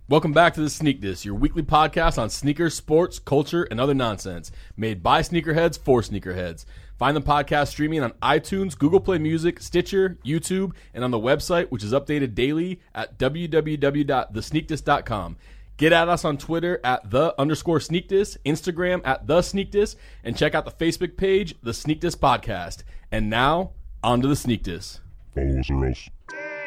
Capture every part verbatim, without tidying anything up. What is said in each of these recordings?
Welcome back to the Sneak Diss, your weekly podcast on sneakers, sports, culture, and other nonsense. Made by sneakerheads for sneakerheads. Find the podcast streaming on iTunes, Google Play Music, Stitcher, YouTube, and on the website, which is updated daily at w w w dot the sneak diss dot com. Get at us on Twitter at the underscore Sneak Diss, Instagram at the Sneak Diss, and check out the Facebook page, the Sneak Diss Podcast. And now, on to the Sneak Diss. Follow us or else.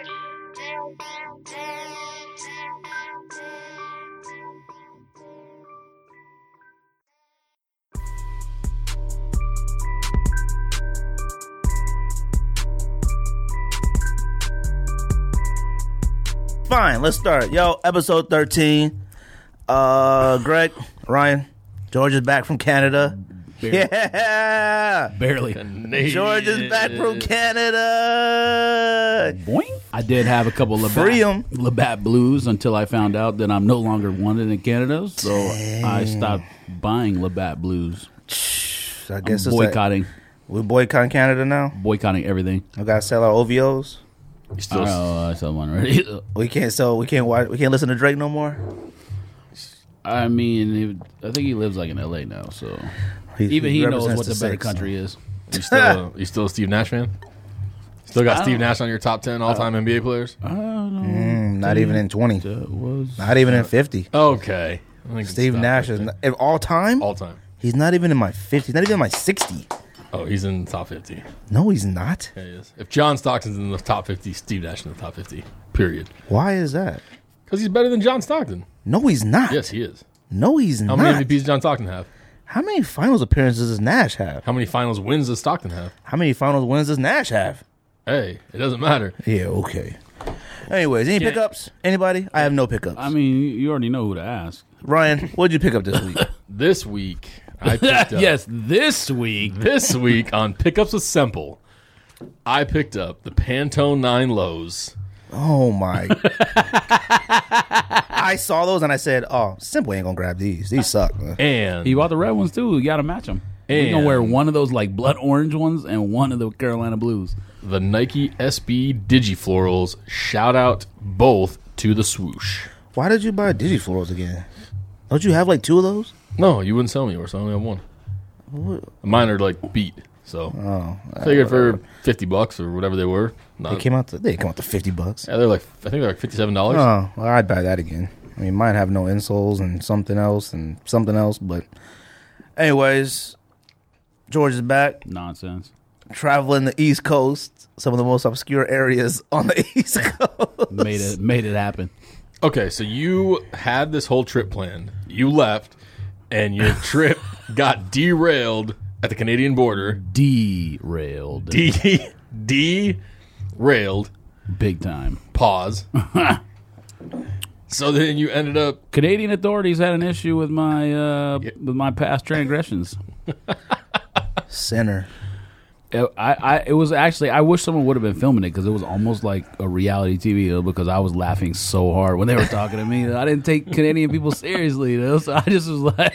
Fine, let's start. Yo, episode thirteen. Uh, Greg, Ryan, George is back from Canada. Barely. Yeah! Barely. Canadian. George is back from Canada. Boing. I did have a couple of Free 'em. Labatt, Labatt Blues until I found out that I'm no longer wanted in Canada, so Dang. I stopped buying Labatt Blues. I guess I'm it's boycotting. Like, we boycotting Canada now? Boycotting everything. We gotta sell our O V Os. You still, Oh, I saw one already. We can't sell. We can't watch. We can't listen to Drake no more. I mean, it, I think he lives like in L A now, so He, even he knows represents what the, better six. country is. you still, you still a Steve Nash fan? Still got I Steve don't- Nash on your top ten all-time N B A players? I don't know. Mm, not even in twenty. That was Not even in fifty. Okay. I think Steve it's Nash top is fifty. not, of all time. All-time. He's not even in my fifty. Not even in my sixty. Oh, he's in the top fifty. No, he's not. Yeah, he is. If John Stockton's in the top fifty, Steve Nash in the top fifty. Period. Why is that? Because he's better than John Stockton. No, he's not. Yes, he is. No, he's How not. many M V Ps does John Stockton have? How many finals appearances does Nash have? How many finals wins does Stockton have? How many finals wins does Nash have? Hey, it doesn't matter. Yeah, okay. Anyways, any Yeah. pickups? Anybody? I have no pickups. I mean, you already know who to ask. Ryan, what did you pick up this week? This week, I picked up. Yes, this week. This week on Pickups with Semple, I picked up the Pantone nine Lows. Oh my! I saw those and I said, "Oh, Simple ain't gonna grab these. These suck." man." And He bought the red ones too. You got to match them. He's gonna And- wear one of those like blood orange ones and one of the Carolina Blues. the Nike S B Digiflorals. Shout out both to the swoosh. Why did you buy Digiflorals again? Don't you have like two of those? No, you wouldn't sell me yours, so I only have one. What? Mine are like beat, so Oh, I figured for fifty bucks or whatever they were. they Not, came out. To, they come out to fifty bucks. yeah, they're like I think they're like fifty-seven dollars. Oh, well, I'd buy that again. I mean, mine have no insoles and something else and something else. But, anyways, George is back, Nonsense. traveling the East Coast, some of the most obscure areas on the East Coast. Made it. Made it happen. Okay, so you had this whole trip planned. You left, and your trip got derailed at the Canadian border. Derailed. D derailed. Big time. Pause. So then you ended up. Canadian authorities had an issue with my uh, Yeah. with my past transgressions. Sinner. It, I, I, it was actually. I wish someone would have been filming it because it was almost like a reality T V. Though, because I was laughing so hard when they were talking to me. I didn't take Canadian people seriously. Though, so I just was like,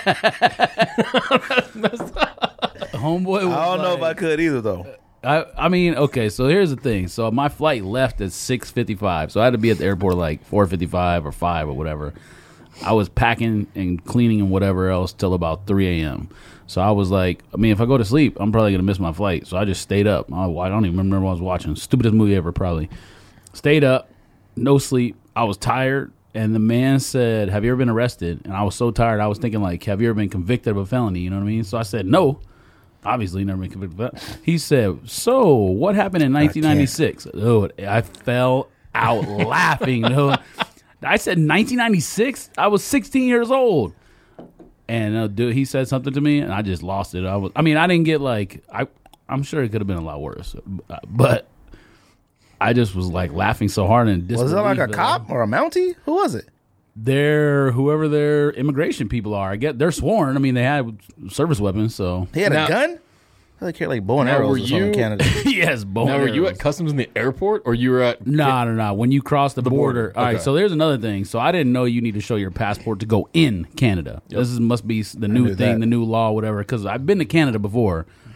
homeboy. Was I don't know if I like- could either, though. I, I mean, okay, so here's the thing. So my flight left at six fifty-five. So I had to be at the airport like four fifty-five or five or whatever. I was packing and cleaning and whatever else till about three a.m. So I was like, I mean, if I go to sleep, I'm probably going to miss my flight. So I just stayed up. I, I don't even remember what I was watching. Stupidest movie ever, probably. Stayed up, no sleep. I was tired. And the man said, have you ever been arrested? And I was so tired. I was thinking, like, have you ever been convicted of a felony? You know what I mean? So I said, no. Obviously, never been convicted of that. He said, so what happened in nineteen ninety-six? Dude, I fell out laughing. Dude. I said nineteen ninety-six? I was sixteen years old. And uh, dude, he said something to me, and I just lost it. I was, I mean, I didn't get like, I, I'm sure it could have been a lot worse. But I just was like laughing so hard. And Was it like a disbelief that- cop or a Mountie? Who was it? They're whoever their immigration people are. I get they're sworn. I mean, they had service weapons, so He had Now- a gun? I really care like bow and Now, arrows were or something in you- Canada. yes. Bone Now, were you arrows. at customs in the airport, or you were at? No, no, no. When you cross the, border. border. All right, Okay. so there's another thing. So I didn't know you need to show your passport to go in Canada. This is, must be the new knew thing, that. the new law, whatever. Because I've been to Canada before,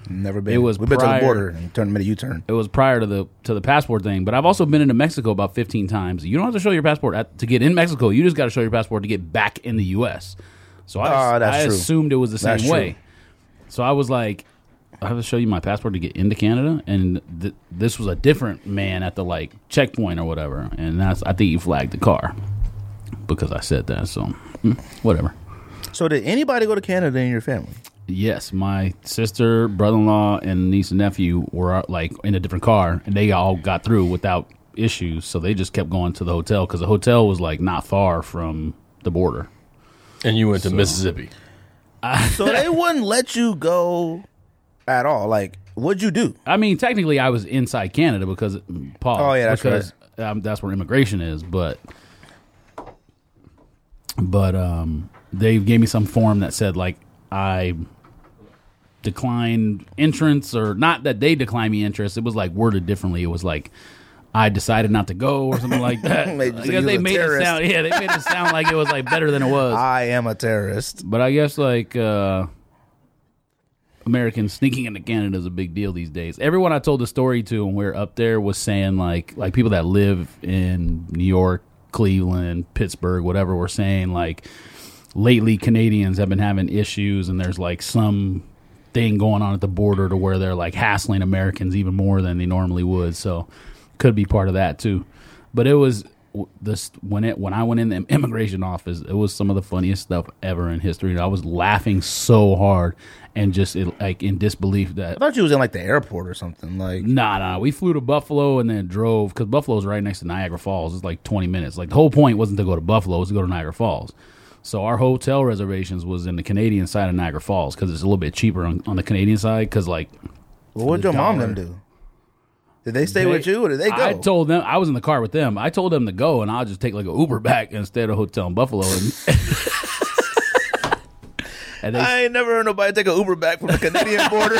Never been. It was We've been to the prior- border and turned made a U-turn. It was prior to the to the passport thing, but I've also been into Mexico about fifteen times. You don't have to show your passport at, to get in Mexico. You just got to show your passport to get back in the U S. So I, Oh, that's I true. assumed it was the same That's way. true. So I was like, I have to show you my passport to get into Canada, and th- this was a different man at the like checkpoint or whatever, and that's I think he flagged the car because I said that. So mm, whatever. So did anybody go to Canada in your family? Yes, my sister, brother-in-law, and niece and nephew were like in a different car, and they all got through without issues. So they just kept going to the hotel because the hotel was like not far from the border. And you went to Mississippi. So they wouldn't let you go at all. Like, what'd you do? I mean, technically, I was inside Canada because Paul. Oh, yeah, that's because um, that's where immigration is. But but um, they gave me some form that said like I declined entrance, or not that they declined me entrance. It was like worded differently. It was like I decided not to go or something like that. Made you I think guess you they was a made it terrorist. sound. Yeah, they made it sound like it was like better than it was. I am a terrorist. But I guess like uh, Americans sneaking into Canada is a big deal these days. Everyone I told the story to when we were up there was saying like like people that live in New York, Cleveland, Pittsburgh, whatever, were saying like lately Canadians have been having issues, and there's like some thing going on at the border to where they're like hassling Americans even more than they normally would. So could be part of that too. But it was this when it when I went in the immigration office, it was some of the funniest stuff ever in history. I was laughing so hard and just it, like in disbelief that I thought you was in like the airport or something. Like, Nah, nah. We flew to Buffalo and then drove because Buffalo's right next to Niagara Falls. It's like twenty minutes. Like the whole point wasn't to go to Buffalo; it was to go to Niagara Falls. So our hotel reservations was in the Canadian side of Niagara Falls because it's a little bit cheaper on, on the Canadian side. Because like, well, what'd your the mom dollar- them do? Did they stay they- with you or did they go? I told them I was in the car with them. I told them to go, and I'll just take like an Uber back instead of a hotel in Buffalo. And, and they I ain't never heard nobody take an Uber back from the Canadian border.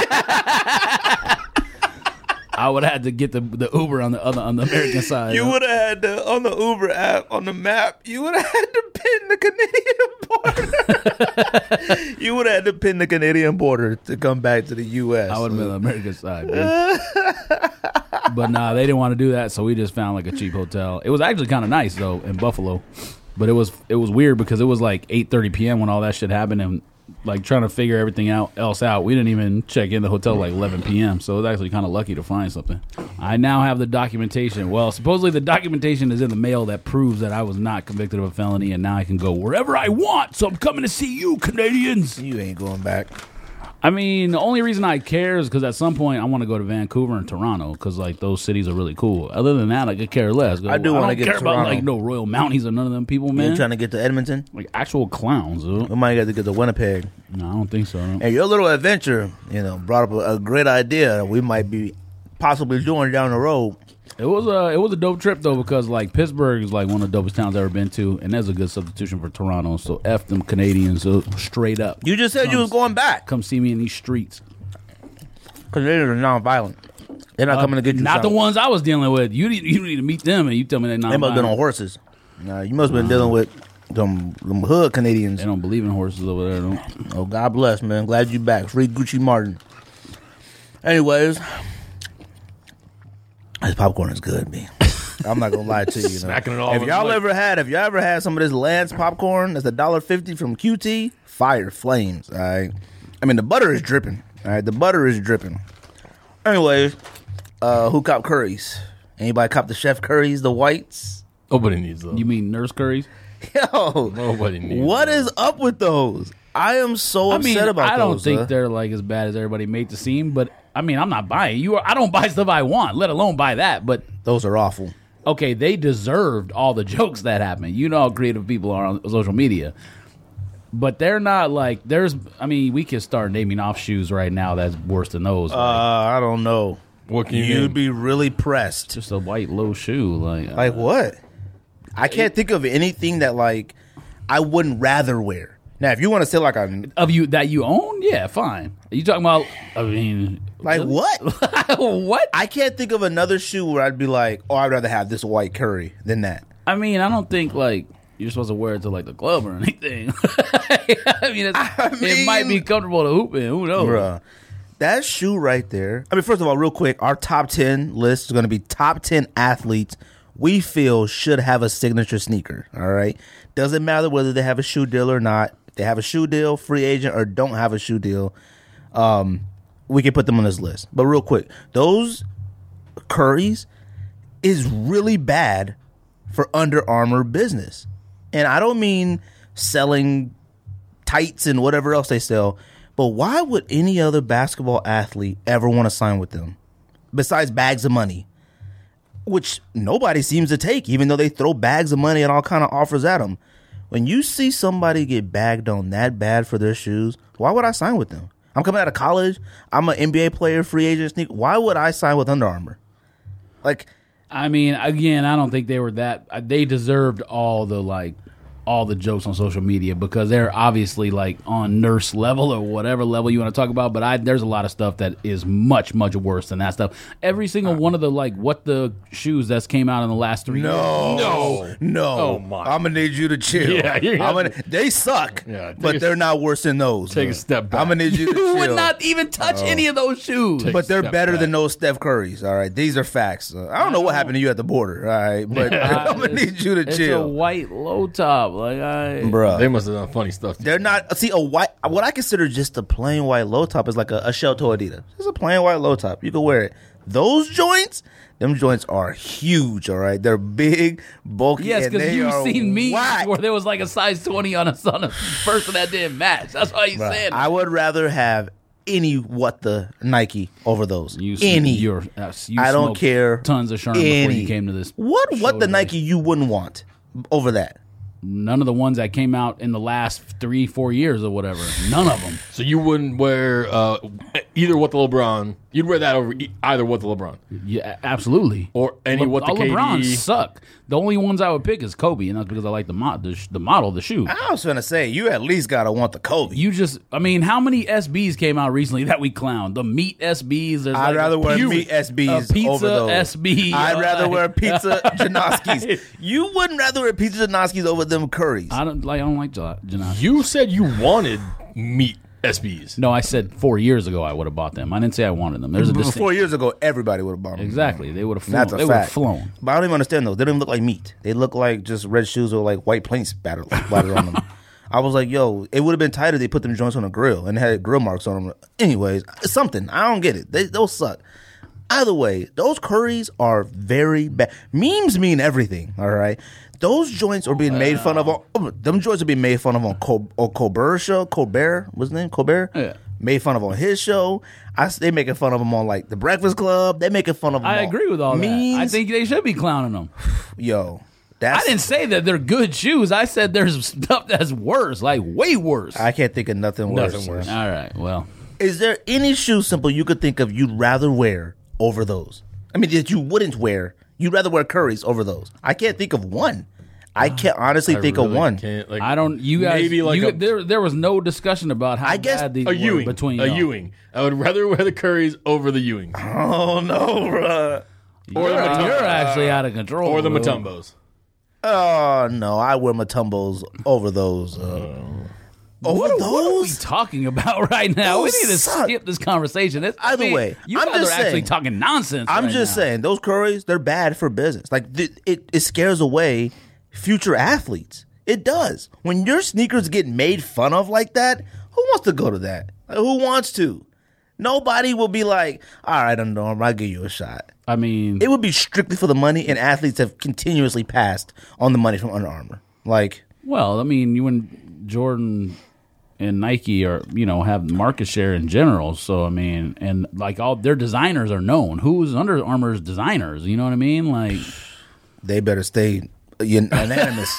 I would have had to get the the Uber on the other on the American side. You would have had to, on the Uber app, on the map, you would have had to pin the Canadian border. You would have had to pin the Canadian border to come back to the U S. I would have been on the American side, man. But nah, they didn't want to do that, so we just found like a cheap hotel. It was actually kind of nice though in Buffalo, but it was it was weird because it was like eight thirty p.m. when all that shit happened, and like trying to figure everything out else out. We didn't even check in the hotel like eleven p.m. So it was actually kind of lucky to find something. I now have the documentation. Well, supposedly the documentation is in the mail that proves that I was not convicted of a felony, and now I can go wherever I want. So I'm coming to see you, Canadians. You ain't going back. I mean, the only reason I care is because at some point I want to go to Vancouver and Toronto because like those cities are really cool. Other than that, I could care less. I do I wanna don't get care to about Toronto. like no Royal Mounties or none of them people, You man. ain't trying to get to Edmonton? Like actual clowns. Dude. We might get to get to Winnipeg. No, I don't think so. No. And your little adventure, you know, brought up a, a great idea that we might be possibly doing down the road. It was a it was a dope trip though because like Pittsburgh is like one of the dopest towns I've ever been to, and that's a good substitution for Toronto. So f them Canadians, uh, straight up. You just said you Come- was going back. Come see me in these streets. Canadians are non-violent. They're not Uh, coming to get you. Not the something. ones I was dealing with. You need you need to meet them, and you tell me they're not. They must have been on horses. Nah, you must have been dealing with them, them hood Canadians. They don't believe in horses over there. Though. Oh, God bless, man. Glad you back. Free Gucci Martin. Anyways, this popcorn is good, man. I'm not gonna lie to you. you know. Smacking it all If in y'all the ever had, if y'all ever had some of this Lance popcorn, that's a dollar fifty from Q T. Fire flames. All right. I mean, the butter is dripping. All right, the butter is dripping. Anyways, uh, who cop curries? Anybody cop the chef curries, the whites? Nobody needs those. You mean nurse curries? Yo, Nobody needs what those. is up with those? I am so I upset mean, about I don't those. think uh. they're like as bad as everybody made to seem, but I mean, I'm not buying you. I don't buy stuff I want, let alone buy that. But Those are awful. okay, they deserved all the jokes that happened. You know how creative people are on social media, but they're not like there's. I mean, we can start naming off shoes right now that's worse than those. Uh, Like, I don't know. What can you You'd name? be really pressed. just a white low shoe, like Like what? I can't think of anything that like I wouldn't rather wear. Now, if you want to say like a of you that you own. Yeah, fine. Are you talking about? I mean, like what? what? I can't think of another shoe where I'd be like, oh, I'd rather have this white curry than that. I mean, I don't think like you're supposed to wear it to like the club or anything. I mean, it's, I it might be mean- comfortable to hoop in. Who knows? Bruh. that shoe right there. I mean, first of all, real quick, our top ten list is going to be top ten athletes we feel should have a signature sneaker. All right. Doesn't matter whether they have a shoe deal or not. If they have a shoe deal, free agent, or don't have a shoe deal, um, we can put them on this list. But real quick, those Currys is really bad for Under Armour business. And I don't mean selling tights and whatever else they sell, but why would any other basketball athlete ever want to sign with them besides bags of money, which nobody seems to take, even though they throw bags of money and all kind of offers at them? When you see somebody get bagged on that bad for their shoes, why would I sign with them? I'm coming out of college. I'm an N B A player, free agent sneaker. Why would I sign with Under Armour? Like, I mean, again, I don't think they were that. They deserved all the like, all the jokes on social media because they're obviously like on nurse level or whatever level you want to talk about. But I, there's a lot of stuff that is much, much worse than that stuff. Every single one of the like what the shoes that's came out in the last three no, years. no, no. Oh, my. I'm gonna need you to chill. Yeah, you're I'm gonna- gonna, they suck, Yeah, take but a- they're not worse than those. take a man. step back. I'm gonna need you to You chill. would not even touch any of those shoes. Take- But they're step better back. than those Steph Currys. All right, these are facts. Uh, I don't know what happened to you at the border. All right, but I'm gonna need you to it's chill, a white low top, like I. bruh. They must have done funny stuff. They're not. See, a white. What I consider just a plain white low top is like a, a shell toe Adidas. It's a plain white low top. You can wear it. Those joints, them joints are huge. All right, they're big, bulky. Yes, and because they you've are seen me whack. where there was like a size twenty on a, on a person that didn't match. That's why you Bruh, said I would rather have any what the Nike over those. you. any. You're, uh, you I don't smoked care. Tons of Sherman before Any. you came to this. What what show the today. Nike you wouldn't want over that? None of the ones that came out in the last three, four years or whatever. None of them. So you wouldn't wear uh, either what the LeBron. You'd wear that over e- either what the LeBron Yeah, absolutely. or any Le- what the all K D. LeBron suck. The only ones I would pick is Kobe, and that's because I like the mo- the, sh- the model, the shoe. I was gonna say you at least gotta want the Kobe. You just, I mean, how many S Bs came out recently that we clowned? The meat S Bs. There's I'd like rather a wear pu- meat S Bs a pizza over those. S B. I'd uh, rather like- wear pizza Janoskis. You wouldn't rather wear pizza Janoskis over them Currys. I don't like. I don't like Janai. You said you wanted meat S Bs. No, I said four years ago I would have bought them. I didn't say I wanted them. There's a Four distinction. years ago, everybody would have bought them. Exactly. They would have flown. That's a They would have fact. flown. But I don't even understand those. They don't even look like meat. They look like just red shoes with like white paint spattered, splattered on them. I was like, yo, it would have been tighter if they put them joints on a grill and had grill marks on them. Anyways, something. I don't get it. They, those suck. Either way, those Currys are very bad. Memes mean everything, all right? Those joints are being made fun of. On, oh, them joints are being made fun of on Col- on Colbert show. Colbert, what's his name? Colbert? Yeah. Made fun of on his show. I, they making fun of him on like The Breakfast Club. They making fun of him I on agree with all memes. that. I think they should be clowning them. Yo, that's, I didn't say that they're good shoes. I said there's stuff that's worse, like way worse. I can't think of nothing worse. Nothing worse. All right. Well, Is there any shoe simple you could think of you'd rather wear over those? I mean, that you wouldn't wear. You'd rather wear Currys over those. I can't think of one. I can't honestly I think of really one. Can't, like, I don't. You guys. maybe like you, a, there. There was no discussion about how I guess bad these a were Ewing. between a y'all. Ewing. I would rather wear the Currys over the Ewings Oh no, bruh. or the You're, Matum- you're actually out of control. or the bro. Matumbos. Oh no, I wear Matumbos over those. Uh, over What, those? what are we talking about right now? Those we need to suck. skip this conversation. It's, I Either mean, way, you I'm guys just are actually saying. talking nonsense. I'm right just now. saying those Currys, they're bad for business. Like th- it, it scares away future athletes. It does. When your sneakers get made fun of like that, who wants to go to that? Like, who wants to? Nobody will be like, all right, Under Armour, I'll give you a shot. I mean, It would be strictly for the money, and athletes have continuously passed on the money from Under Armour. Like, well, I mean, you and Jordan and Nike are, you know, have market share in general. So I mean, and like all their designers are known. Who's Under Armour's designers? You know what I mean? Like, they better stay unanimous.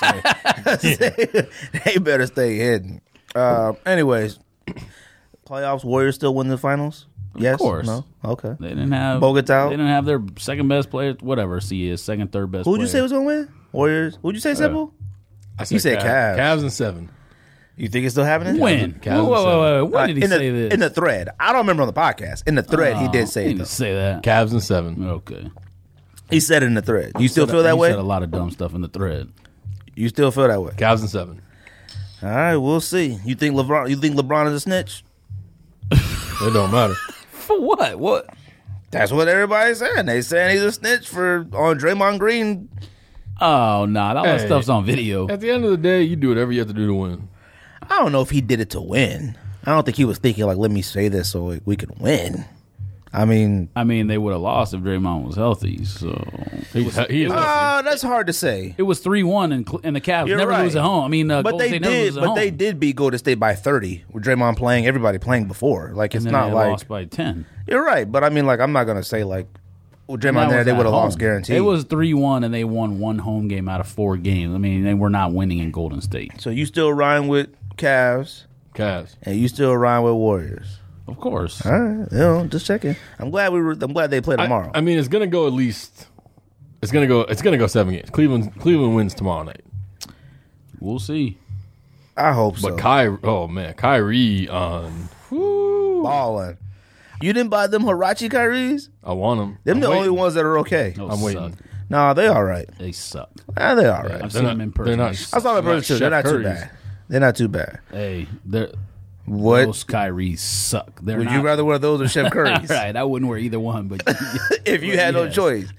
They better stay hidden. Uh, anyways, playoffs, Warriors still win the finals? Yes? course. No? Okay. they didn't have Bogota? They didn't have their second best player, whatever. C is second, third best. Who'd you player. say was going to win? Warriors? Who'd you say, Simple? I You said Cavs. Cavs and seven. You think it's still happening? When? Cavs Whoa, whoa, whoa, whoa. When Uh, did he in the, say this? In the thread. I don't remember on the podcast. In the thread, he did say he it, didn't though. say that. Cavs and seven. Okay. He said it in the thread. You still Said- feel that he way? Said a lot of dumb stuff in the thread. You still feel that way? Cavs and seven. All right, we'll see. You think LeBron? You think LeBron is a snitch? It don't matter. what? What? That's what everybody's saying. They saying he's a snitch for on Draymond Green. Oh, nah. All that Hey. stuff's on video. At the end of the day, you do whatever you have to do to win. I don't know if he did it to win. I don't think he was thinking like, let me say this so we, we could win. I mean, I mean, they would have lost if Draymond was healthy. So He, he is. uh, that's hard to say. it was three one, and and the Cavs You're never right. lose at home. I mean, uh, But Golden they State never did. lose at But home. they did beat Golden State by thirty with Draymond playing. Everybody playing before. Like it's And then not they like lost by ten. you're right. But I mean, like I'm not gonna say like with And Draymond that there was they at would have home. lost guaranteed. It was three one, and they won one home game out of four games. I mean, they were not winning in Golden State. So you still riding with Cavs Cavs. and you still riding with Warriors. Of course. All right, you know, just checking. I'm glad we were. I'm glad they play I, tomorrow. I mean, it's gonna go at least. It's gonna go. It's gonna go seven games. Cleveland. Cleveland wins tomorrow night. We'll see. I hope so. But Kyrie. Oh man, Kyrie on. Woo, Balling. You didn't buy them Hirachi Kyries? I want them. Them I'm the waiting. only ones that are okay. Those I'm suck. waiting. Nah, they all right. They suck. Ah, they all right. I've They're seen not, them in they're person. not. I saw them in they're person too. They're not Chef too Curry's. bad. They're not too bad. Hey, they're, What? those Kyries suck. They're Would not, you rather wear those or Chef Curry's? All right, I wouldn't wear either one, but If you had no Yes. choice.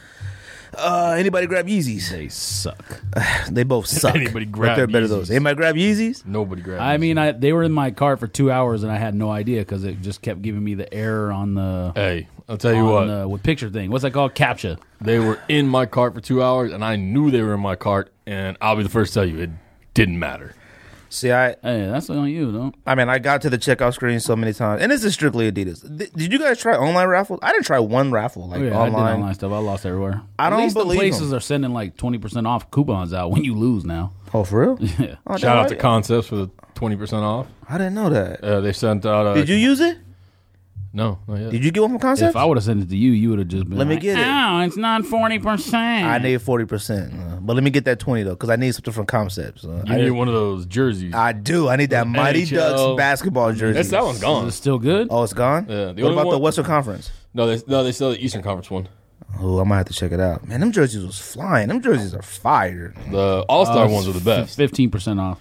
Uh, anybody grab Yeezys? they suck. They both suck. Anybody But grab they're better Yeezys? those. Anybody grab Yeezys? Nobody grabbed. I these. mean, I, they were in my cart for two hours, and I had no idea because it just kept giving me the error on the Hey, I'll tell you on what. the with picture thing. What's that called? CAPTCHA. They were in my cart for two hours, and I knew they were in my cart. And I'll be the first to tell you, it didn't matter. See, I Hey, that's on you, though. I mean, I got to the checkout screen so many times, and this is strictly Adidas. Th- Did you guys try online raffles? I didn't try one raffle like Oh, yeah, I did online. online stuff. I lost everywhere. I At don't least believe the places 'em. are sending like twenty percent off coupons out when you lose now. Oh, for real? Yeah. Oh, Shout damn, out I- to Concepts for the twenty percent off. I didn't know that. Uh, they sent out. A, Did you use it? No, not yet. Did you get one from Concepts? If I would have sent it to you, you would have just been Let me like, get it. "Oh, it's not forty percent." I need forty percent, uh, but let me get that twenty though, because I need something from Concepts. Uh, You I, need one of those jerseys. I do. I need that Mighty N H L. Ducks basketball jersey. That's, that one's gone. Is it still good? Oh, it's gone. Yeah, the what only about the one- Western Conference? No, they no they sell the Eastern Conference one. Oh, I might have to check it out. Man, them jerseys was flying. Them jerseys are fire. The All Star Uh, ones are the best. Fifteen percent off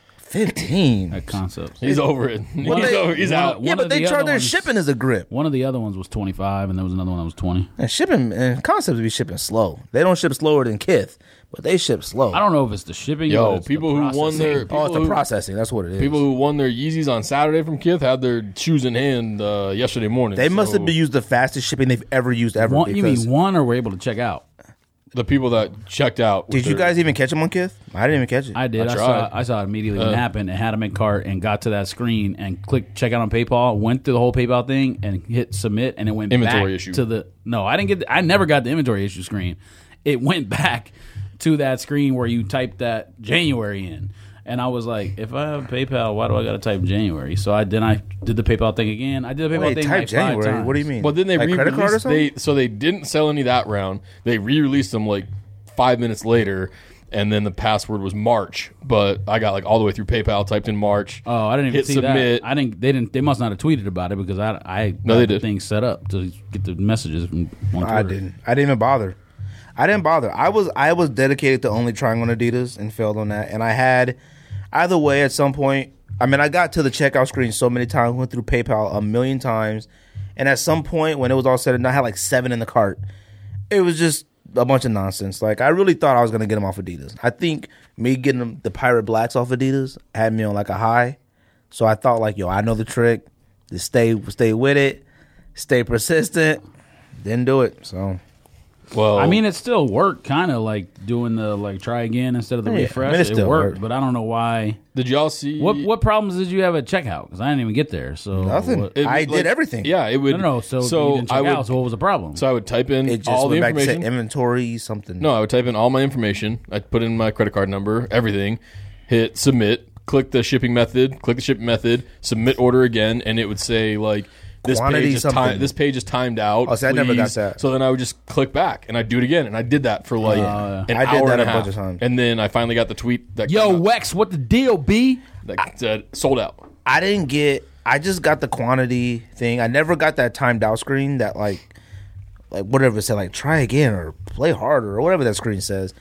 Fifteen. at Concepts. He's over it. He's, Well, they- over, he's one out. of- Yeah, one but of they the charge other their ones- shipping as a grip. One of the other ones was twenty five, and there was another one that was twenty. And shipping and Concepts be shipping slow. They don't ship slower than Kith, but they ship slow. I don't know if it's the shipping. Yo, or it's people the who won processing. their Oh, it's people the who- processing. That's what it is. People who won their Yeezys on Saturday from Kith had their shoes in hand uh, yesterday morning. they must So have been used the fastest shipping they've ever used ever. One, you because- mean one, or were able to check out? the people that checked out. with Did you their- guys even catch them on Kith? I didn't even catch it. I did. I I, tried. saw. I saw it immediately when it happened, and had them in cart, and got to that screen and clicked check out on PayPal. Went through the whole PayPal thing and hit submit, and it went Inventory back issue. to the. No, I didn't get. The, I never got the inventory issue screen. It went back to that screen where you type that January in, and I was like, if I have PayPal, why do I got to type January? So I then I did the PayPal thing again. I did the PayPal Wait, thing type like January. five times. What do you mean? But then they like credit card or re-released. something? They so they didn't sell any that round. They re-released them like five minutes later, and then the password was March. But I got like all the way through PayPal, typed in March. Oh, I didn't even hit see submit. that. I didn't. They didn't. They must not have tweeted about it because I I No, got they the did. thing set up to get the messages from on I Twitter. didn't. I didn't even bother. I didn't bother. I was I was dedicated to only trying on Adidas and failed on that. And I had either way at some point. I mean, I got to the checkout screen so many times, went through PayPal a million times, and at some point when it was all said and done, I had like seven in the cart. It was just a bunch of nonsense. Like I really thought I was gonna get them off Adidas. I think me getting them, the Pirate Blacks off Adidas had me on like a high. So I thought like, yo, I know the trick. Just stay stay with it, stay persistent. Didn't do it. So. Well, I mean, it still worked, kind of like doing the like try again instead of the Yeah, refresh. I mean, it it still worked, worked. but I don't know why. did y'all see What what problems did you have at checkout? Because I didn't even get there. So Nothing. what- It- I like, did everything. Yeah, it would. no, no. So, so you didn't check I would. out. So what was the problem? So I would type in It just all the went back to say information. inventory something. No, I would type in all my information. I'd put in my credit card number, everything, hit submit, click the shipping method, click the shipping method, submit order again, and it would say like this Quantity page is something. time, this page is timed out. Oh, see, I never got please. that. So then I would just click back and I'd do it again, and I did that for like yeah. an I did hour that and a a bunch half. of times. And then I finally got the tweet that Yo, came out Wex, what the deal, B? that said sold out. I didn't get. I just got the quantity thing. I never got that timed out screen that like, like whatever it said, like try again or play harder or whatever that screen says.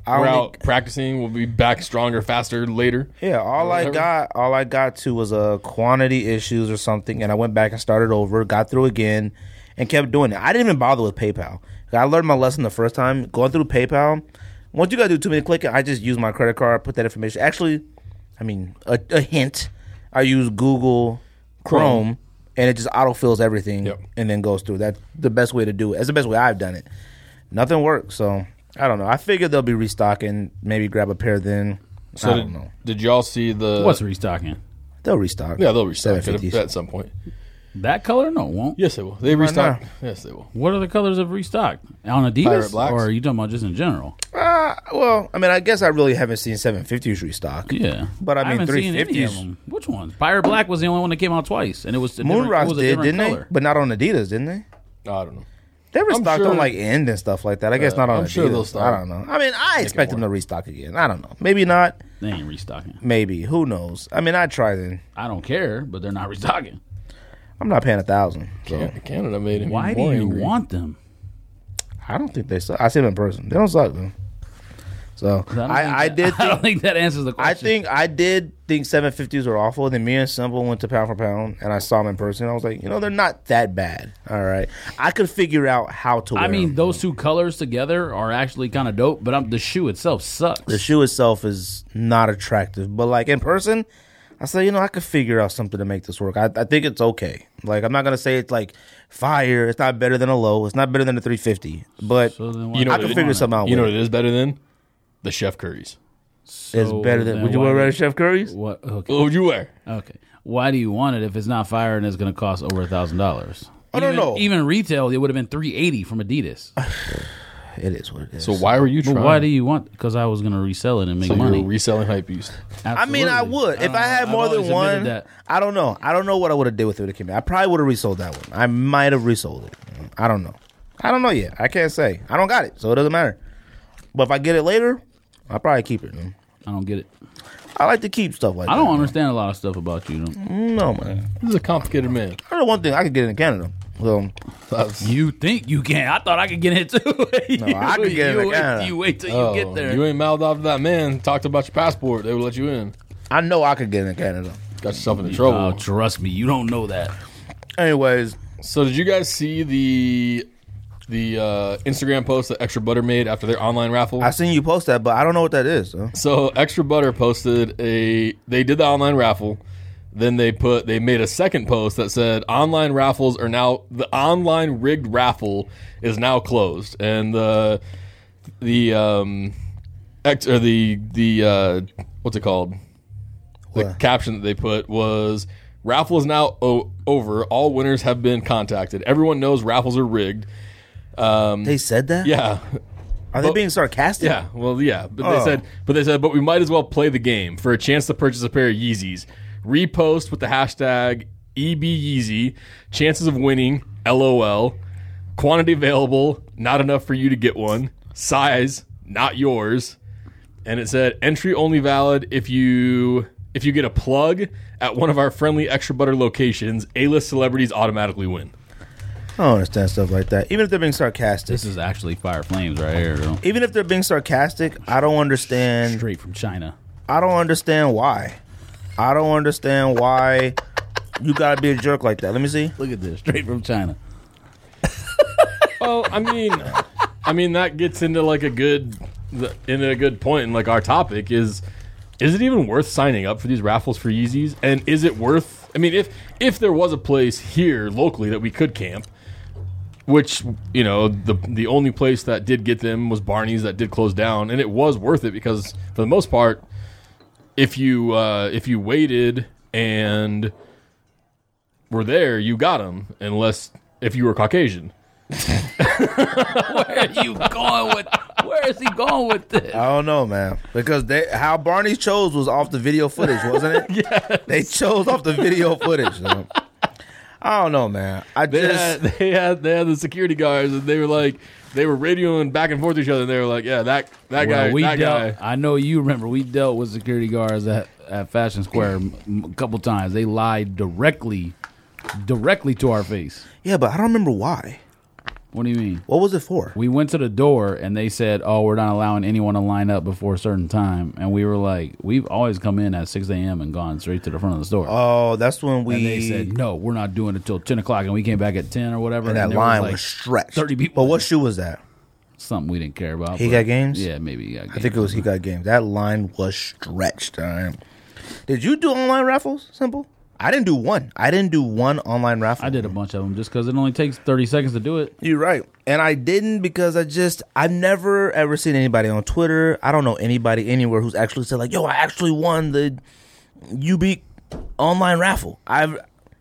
I We're only- out practicing. We'll be back stronger, faster later. Yeah, all I Whatever. got, all I got to was a uh, quantity issues or something, and I went back and started over, got through again, and kept doing it. I didn't even bother with PayPal. I learned my lesson the first time. Going through PayPal, once you gotta do too many clicking, I just use my credit card, put that information. Actually, I mean, a, a hint: I use Google Chrome, Chrome. and it just autofills everything, Yep. and then goes through. That's the best way to do it. That's the best way I've done it. Nothing works, so I don't know. I figured they'll be restocking. Maybe grab a pair then. So I did, don't know. did y'all see the? What's restocking? They'll restock. Yeah, they'll restock seven it fifties. at some point. That color? No, it won't. Yes, they will. They Why restock. not? Yes, they will. What are the colors of restock? On Adidas? Pirate blacks. Or are you talking about just in general? Uh, well, I mean, I guess I really haven't seen seven fifties restock. Yeah. But I mean, haven't seen any of three fifties. them. Which ones? Pirate Black was the only one that came out twice. And it was a Moon different- it Rocks was a did, different didn't color. they? But not on Adidas, didn't they? I don't know. They restocked sure- on like End and stuff like that. I guess Uh, not on I'm Adidas. sure they'll start I don't know. I mean, I expect them more. to restock again. I don't know. Maybe not. They ain't restocking. Maybe. Who knows? I mean, I'd try then. I don't care, but they're not restocking. I'm not paying a thousand. So Can- Canada made him. Why even do more you angry. want them? I don't think they suck. I see them in person. They don't suck, though. So I, don't I, think I that- did I don't think. think that answers the I question. think I did think seven fifties were awful. Then me and Simple went to pound for pound, and I saw them in person. I was like, you know, they're not that bad. All right, I could figure out how to. Wear I mean, them. those two colors together are actually kind of dope, but I'm, the shoe itself sucks. The shoe itself is not attractive, but like in person, I say, you know, I could figure out something to make this work. I, I think it's okay. Like, I'm not gonna say it's like fire. It's not better than a low. It's not better than a three fifty. But So then why You know I what can it- figure something out. You know with what it is better than? The Chef Curry's. So it's better than. then Would you why wear do- red Chef Curry's? What? Okay. What would you wear? Okay. Why do you want it if it's not fire and it's going to cost over a thousand dollars? I don't know. Even retail, it would have been three eighty from Adidas. It is what it is. So why were you But trying? why do you want? Because I was going to resell it and make so money. you're reselling hype beast. I mean, I Absolutely. would if I Uh, had I've more than always one. admitted that. I don't know. I don't know what I would have did with it if it came out. I probably would have resold that one. I might have resold it. I don't know. I don't know yet. I can't say. I don't got it, so it doesn't matter. But if I get it later, I'll probably keep it. Man. I don't get it. I like to keep stuff like I that. don't understand a lot of stuff about you. Though. No, man. This is a complicated man. I know one thing. I could get it in Canada. So That's- You think you can? I thought I could get it too. No, I could get it you in wait, Canada. You wait till oh, you get there. You ain't mouthed off to that man. Talked about your passport. They would let you in. I know I could get it in Canada. Got yourself into trouble. Oh, trust me, you don't know that. Anyways, So did you guys see the the uh, Instagram post that Extra Butter made after their online raffle? I seen you post that, but I don't know what that is. So. So Extra Butter posted a they did the online raffle. Then they put they made a second post that said online raffles are now the online rigged raffle is now closed. And the the um ex, or the the uh what's it called? The What? caption that they put was raffle is now o- over. All winners have been contacted. Everyone knows raffles are rigged. They said that? Yeah. Are they But- being sarcastic? Yeah, well, yeah, but Oh. they said, but they said, but we might as well play the game for a chance to purchase a pair of Yeezys. Repost with the hashtag E B Yeezy. Chances of winning, LOL. Quantity available, not enough for you to get one. Size, not yours. And it said entry only valid if you if you get a plug at one of our friendly Extra Butter locations. A-list celebrities automatically win. I don't understand stuff like that. Even if they're being sarcastic. This is actually Fire Flames right here, though. Even if they're being sarcastic, I don't understand. Straight from China. I don't understand why. I don't understand why you gotta be a jerk like that. Let me see. Look at this, straight from China. Well, I mean, I mean that gets into like a good, into a good point. And like our topic is, is it even worth signing up for these raffles for Yeezys? And is it worth? I mean, if if there was a place here locally that we could camp, which you know the the only place that did get them was Barney's that did close down, and it was worth it because for the most part, if you uh, if you waited and were there, you got them. Unless if you were Caucasian. Where are you going with? Where is he going with this? I don't know, man. Because they how Barney chose was off the video footage, wasn't it? Yeah. They chose off the video footage. So. I don't know, man. I They just had, they had they had the security guards, and they were like they were radioing back and forth to each other. And they were like, "Yeah, that that Well, guy, we that dealt, guy." I know you remember we dealt with security guards at, at Fashion Square m- a couple times. They lied directly, directly to our face. yeah, but I don't remember why. What do you mean? What was it for? We went to the door and they said, "Oh, we're not allowing anyone to line up before a certain time." And we were like, "We've always come in at six a.m. and gone straight to the front of the store." Oh, that's when we. And they said, "No, we're not doing it till ten o'clock." And we came back at ten or whatever. And that and there line was, like, was stretched. thirty people. But what shoe was that? Something we didn't care about. He but- got games? Yeah, maybe he got games. I think it was He Got Games. That line was stretched. All right. Did you do online raffles? Simple. I didn't do one. I didn't do one online raffle. I did a bunch of them just because it only takes thirty seconds to do it. You're right. And I didn't because I just, I've never ever seen anybody on Twitter. I don't know anybody anywhere who's actually said like, yo, I actually won the U B online raffle. I've,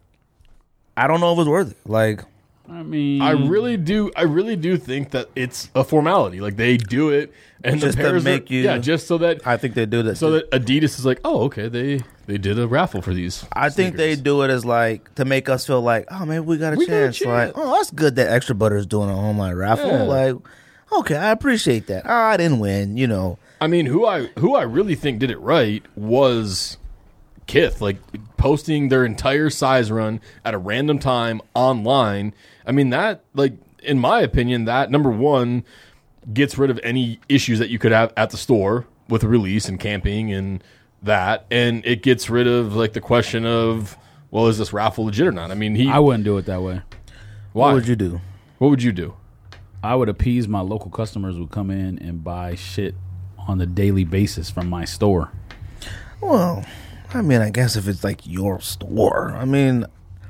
I don't know if it was worth it. Like, I mean, I really do. I really do think that it's a formality. Like they do it, and Just the to pairs make are, you- yeah, just so that I think they do that. so that Adidas is like, oh, okay, they they did a raffle for these. I think they sneakers. do it as like to make us feel like, oh man, we got a We got a chance. Like, chance. oh, that's good that Extra Butter is doing an online raffle. Yeah. Like, okay, I appreciate that. Oh, I didn't win, you know. I mean, who I who I really think did it right was Kith, like posting their entire size run at a random time online. I mean, that, like, in my opinion, that number one gets rid of any issues that you could have at the store with release and camping and that, and it gets rid of like the question of, well, is this raffle legit or not? I mean, he. I wouldn't do it that way. Why What would you do? What would you do? I would appease my local customers who come in and buy shit on a daily basis from my store. Well, I mean, I guess if it's like your store, I mean,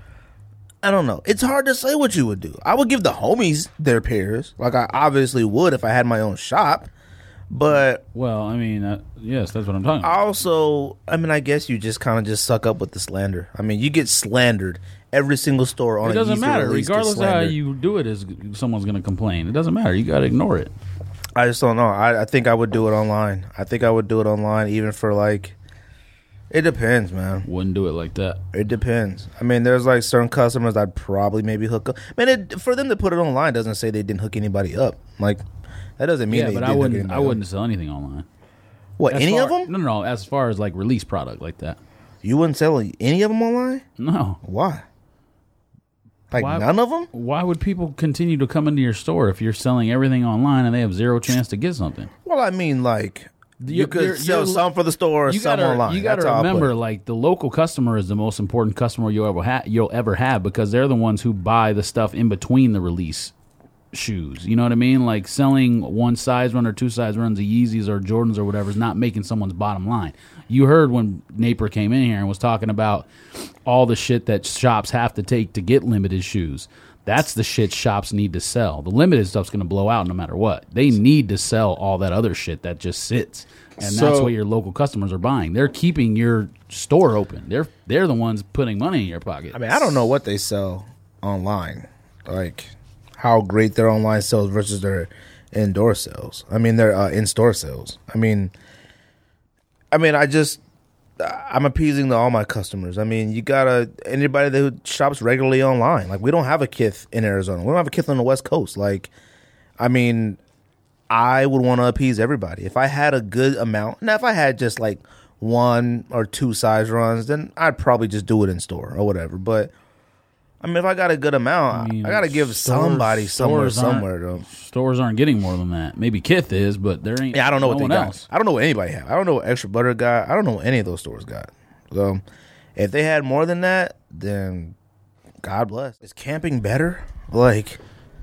I don't know. It's hard to say what you would do. I would give the homies their pairs, like I obviously would if I had my own shop. But Well, I mean, uh, yes, that's what I'm talking about. I also, I mean, I guess you just kind of just suck up with the slander. I mean, you get slandered. Every single store on It a doesn't Yeezy matter. release gets Regardless of how slandered. you do it, is someone's going to complain. It doesn't matter. You got to ignore it. I just don't know. I, I think I would do it online. I think I would do it online, even for like. It depends, man. Wouldn't do it like that. It depends. I mean, there's like certain customers I'd probably maybe hook up. Man, it, for them to put it online doesn't say they didn't hook anybody up. Like that doesn't mean Yeah, they but didn't I hook wouldn't. anybody I up. wouldn't sell anything online. What, As any far- of them? No, no, no. As far as like release product like that. You wouldn't sell any of them online? No. Why? Like Why- none of them? Why would people continue to come into your store if you're selling everything online and they have zero chance to get something? Well, I mean, like you You're- could you're- sell you're- some for the store, You some gotta, online. you gotta That's how I put remember, it. like the local customer is the most important customer you'll ever have. You'll ever have because they're the ones who buy the stuff in between the release shoes. You know what I mean? Like selling one size run or two size runs of Yeezys or Jordans or whatever is not making someone's bottom line. You heard when Napier came in here and was talking about all the shit that shops have to take to get limited shoes. That's the shit shops need to sell. The limited stuff's going to blow out no matter what. They need to sell all that other shit that just sits. And So- that's what your local customers are buying. They're keeping your store open. They're they're the ones putting money in your pocket. I mean, I don't know what they sell online, like how great their online sales versus their indoor sales. I mean, their uh, in-store sales. I mean, I mean, I just I'm appeasing to all my customers. I mean, you gotta anybody that who shops regularly online. Like, we don't have a Kith in Arizona. We don't have a Kith on the West Coast. Like, I mean, I would want to appease everybody. If I had a good amount, now if I had just like one or two size runs, then I'd probably just do it in store or whatever. But I mean, if I got a good amount, I, mean, got to give stores- somebody somewhere, stores aren't- somewhere though. Stores aren't getting more than that. Maybe Kith is, but there ain't. Yeah, I don't know no what they one got. else. I don't know what anybody have. I don't know what Extra Butter got. I don't know what any of those stores got. So if they had more than that, then God bless. Is camping better? Like,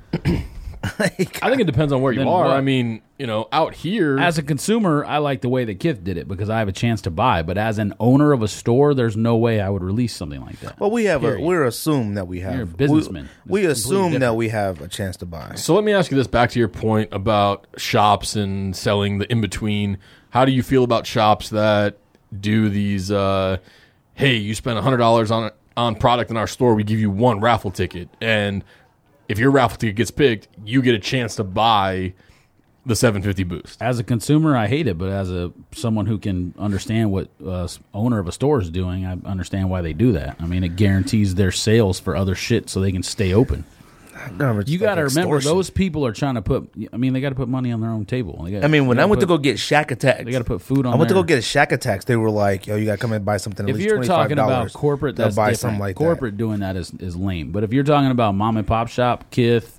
like I think it depends on where you Then are. what? I mean, you know, out here, As a consumer, I like the way that Kith did it because I have a chance to buy. But as an owner of a store, there's no way I would release something like that. well, we have a, Period. we're assumed that we have You're a businessman. We, we It's completely assume that different. we have a chance to buy. So let me ask you this, back to your point about shops and selling the in between. How do you feel about shops that do these? Uh, hey, you spend a hundred dollars on on product in our store, we give you one raffle ticket, and if your raffle ticket gets picked, you get a chance to buy the seven fifty boost. As a consumer, I hate it, but as a someone who can understand what uh, owner of a store is doing, I understand why they do that. I mean, it guarantees their sales for other shit so they can stay open. You got to remember, those people are trying to put. I mean, they got to put money on their own table. They gotta, I mean, when they I gotta went to put- go get Shack Attacks, they got to put food on. I went to there. go get a Shack Attacks. They were like, "Yo, you got to come and buy something." At If least you're twenty-five talking about dollars corporate, to that's buy different. something like corporate doing that is, is lame. But if you're talking about mom and pop shop, Kith,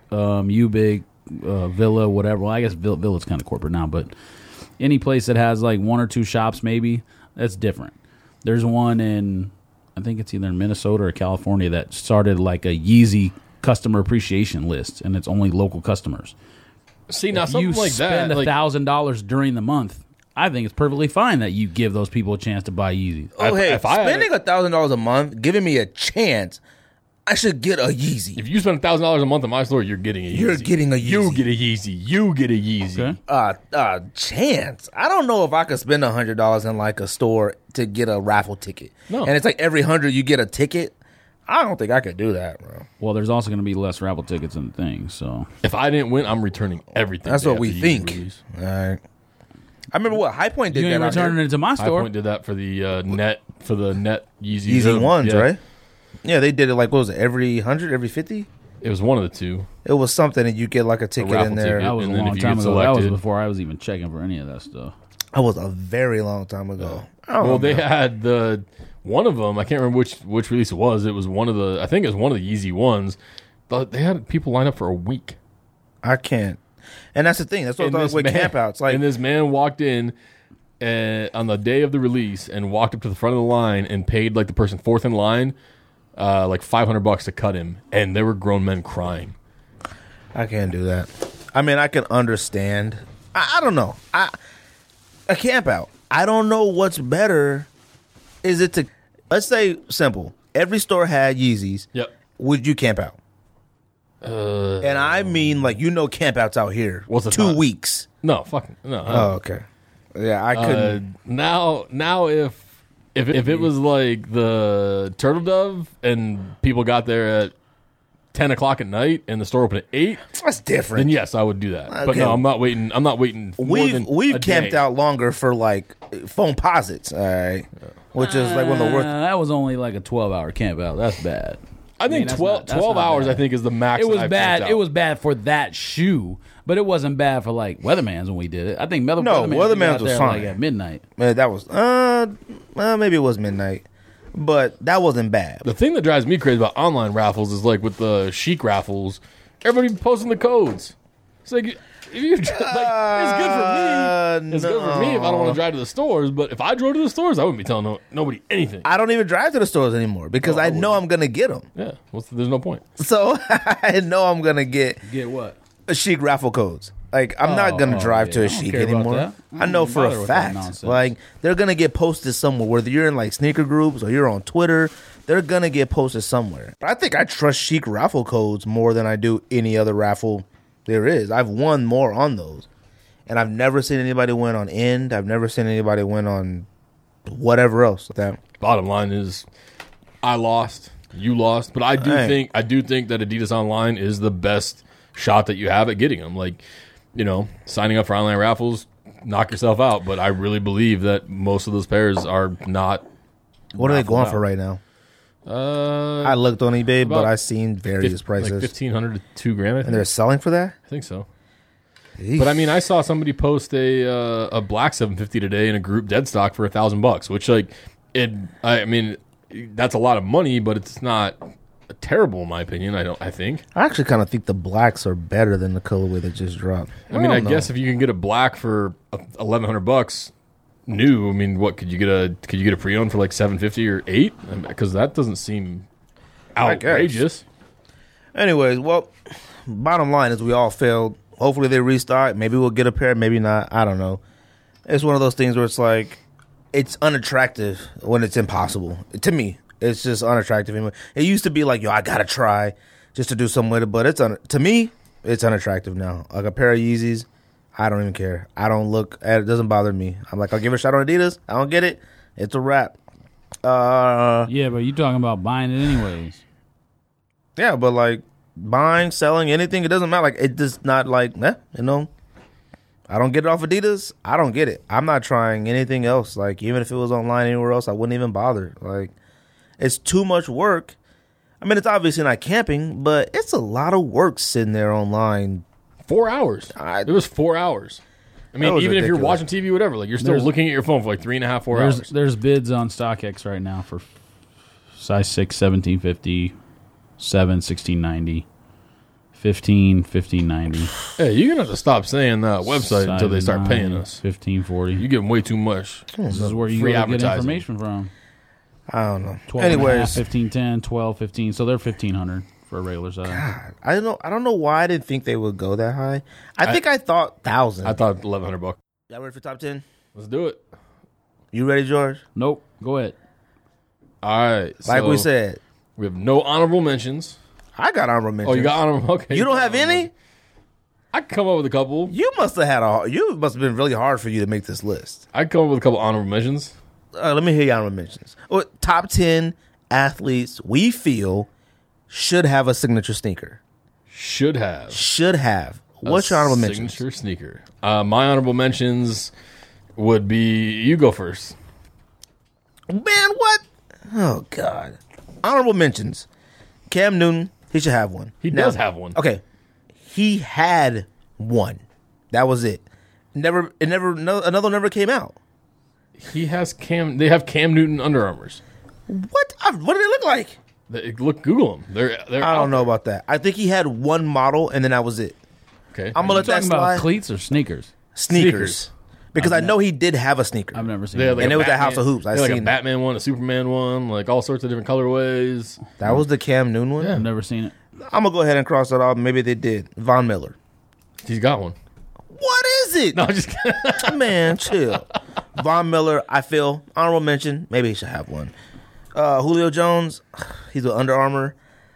um, U-Big, uh, Villa, whatever. Well, I guess Villa, Villa's kind of corporate now, but any place that has like one or two shops, maybe that's different. There's one in, I think it's either in Minnesota or California that started like a Yeezy customer appreciation list, and it's only local customers. See, now If something you like spend that, a like, thousand dollars during the month, I think it's perfectly fine that you give those people a chance to buy Yeezys. Oh, If- hey, if I had spending a thousand dollars a month, giving me a chance, I should get a Yeezy. if you spend a thousand dollars a month in my store, you're getting a Yeezy. You're getting a You Yeezy. get a Yeezy. You get a Yeezy. Okay. Uh, uh, chance. I don't know if I could spend a hundred dollars in like a store to get a raffle ticket. No. And it's like every hundred you get a ticket. I don't think I could do that, bro. Well, there's also going to be less raffle tickets and things, so. If I didn't win, I'm returning everything. That's they what have we to think. release. All right. I remember what High Point did You that ain't out returning here. it to my High store. Point did that for the uh, net for the net Yeezy. Easy ones, Yeah. right? Yeah, they did it like what was it, every hundred, every fifty? It was one of the two. It was something that you get like a ticket raffle in there. ticket. That was And a then long if you time get ago. That was selected- before I was even checking for any of that stuff. That was a very long time ago. I don't Well, they know. had the one of them. I can't remember which which release it was. It was one of the. I think it was one of the Yeezy ones. But they had people line up for a week. I can't. And that's the thing. That's what And I this was with man- campouts. Like and this man walked in uh, on the day of the release and walked up to the front of the line and paid like the person fourth in line, uh, like five hundred bucks to cut him. And there were grown men crying. I can't do that. I mean, I can understand. I, I don't know. I a camp out. I don't know what's better. Is it to let's say simple. Every store had Yeezys. Yep. Would you camp out? Uh, And I mean, like you know, camp outs out here. What's the two time? weeks? no, fucking no. Oh, okay. Yeah, I Uh, couldn't. now, now if if if it was like the Turtle Dove and people got there at ten o'clock at night and the store opened at eight, That's different. then yes, I would do that. But Okay. no, I'm not waiting. I'm not waiting. More We've than we've a camped day. out longer for like phone posits, all right, which is like one of the Uh, worst. that was only like a twelve hour camp out. That's bad. I think mean, that's twelve, not- that's twelve not hours. bad. I think is the max. It was that I've bad. camped out. It was bad for that shoe, but it wasn't bad for like Weatherman's when we did it. I think Weather, No, Weatherman's, we Weatherman's got was there, fine. like at midnight. Man, that was uh, well, maybe it was midnight, but that wasn't bad. The thing that drives me crazy about online raffles is like with the Chic raffles, everybody posting the codes. It's like if you like, it's good Uh, for me. It's good for me if I don't want to drive to the stores. But if I drove to the stores, I wouldn't be telling no, nobody anything. I don't even drive to the stores anymore because Oh, I I know I'm gonna get them. yeah, what's the, there's no point. So I know I'm gonna get Get what? a Chic raffle codes. Like I'm not Oh, gonna oh, drive yeah, to I a don't Chic care about anymore. that. I know don't for bother a with that fact. nonsense. Like they're gonna get posted somewhere. Whether you're in like sneaker groups or you're on Twitter, they're gonna get posted somewhere. I think I trust Chic raffle codes more than I do any other raffle there is. I've won more on those, and I've never seen anybody win on End. I've never seen anybody win on whatever else. That Bottom line is, I lost, you lost, but I do Hey. think I do think that Adidas Online is the best shot that you have at getting them. Like, you know, signing up for online raffles, knock yourself out. But I really believe that most of those pairs are not. what are they raffled going out. for right now? Uh, I looked on eBay, but about I seen various fif- prices, like fifteen hundred to two grand. I think. and they're selling for that. I think so. But I mean, I saw somebody post a uh, a black seven fifty today in a group dead stock for a thousand bucks, which like it. I mean, that's a lot of money, but it's not terrible in my opinion. I don't. I think. I actually kind of think the blacks are better than the colorway that just dropped. I mean, I, don't know. guess if you can get a black for eleven hundred bucks new, I mean, what could you get a could you get a pre owned for like seven fifty or eight? Because that doesn't seem I guess. outrageous. Anyways, well, bottom line is we all failed. Hopefully they restart. Maybe we'll get a pair. Maybe not. I don't know. It's one of those things where it's like it's unattractive when it's impossible. To me, it's just unattractive. It used to be like, yo, I gotta try just to do something with it, but it's un- to me, it's unattractive now. Like a pair of Yeezys, I don't even care. I don't look at it. Doesn't bother me. I'm like, I'll give it a shot on Adidas. I don't get it. It's a wrap. Uh, Yeah, but you talking about buying it anyways. yeah, but like buying, selling, anything, it doesn't matter. Like it does not like, eh, you know. I don't get it off Adidas. I don't get it. I'm not trying anything else. Like even if it was online anywhere else, I wouldn't even bother. Like it's too much work. I mean, it's obviously not camping, but it's a lot of work sitting there online. Four hours. I- it was four hours. I mean, That was even if you're ridiculous. watching T V, whatever, like you're still There's- looking at your phone for like three and a half, four There's hours. there's bids on StockX right now for size six, seventeen fifty, seven, sixteen ninety, fifteen, fifteen ninety. Hey, you're gonna have to stop saying that website until they start paying us. Fifteen forty. You give them way too much. This is where you Free go to get advertising. information from. I don't know. twelve and a half, Anyways, fifteen ten, twelve, fifteen. So they're fifteen hundred for a regular size. God, I don't know. I don't know why I didn't think they would go that high. I, I think I thought thousand. I thought eleven hundred bucks. Y'all ready for top ten? Let's do it. You ready, George? Nope. Go ahead. All right. Like so we said, we have no honorable mentions. I got honorable mentions. Oh, you got honorable? Okay. You don't have any? I can come up with a couple. You must have had a. You must have been really hard for you to make this list. I can come up with a couple honorable mentions. Uh, let me hear your honorable mentions. Oh, top ten athletes we feel should have a signature sneaker. Should have. Should have. a What's your honorable mentions? Signature sneaker. Uh, my honorable mentions would be. You go first. Man, what? Oh God. Honorable mentions. Cam Newton. He should have one. He Now- does have one. Okay. He had one. That was it. Never. It never. No, another never came out. He has Cam. They have Cam Newton Under Armours. What? Uh, What did it look like? They, look, Google them. They're. they're I out don't know about that. I think he had one model, and then that was it. there. Okay. I'm gonna You let that talking about slide. cleats or sneakers? Sneakers. Sneakers. Because I know he did have a sneaker. I've never seen They that. had like And a it was at Batman- House of Hoops. I they had like seen a it. Batman one, a Superman one, like all sorts of different colorways. That was the Cam Newton one. I've never seen it. I'm gonna go ahead and cross that off. Maybe they did. Von Miller. He's got one. What is it? No, I'm just kidding. Man, chill. Von Miller, I feel honorable mention. Maybe he should have one. Uh, Julio Jones, he's with Under Armour.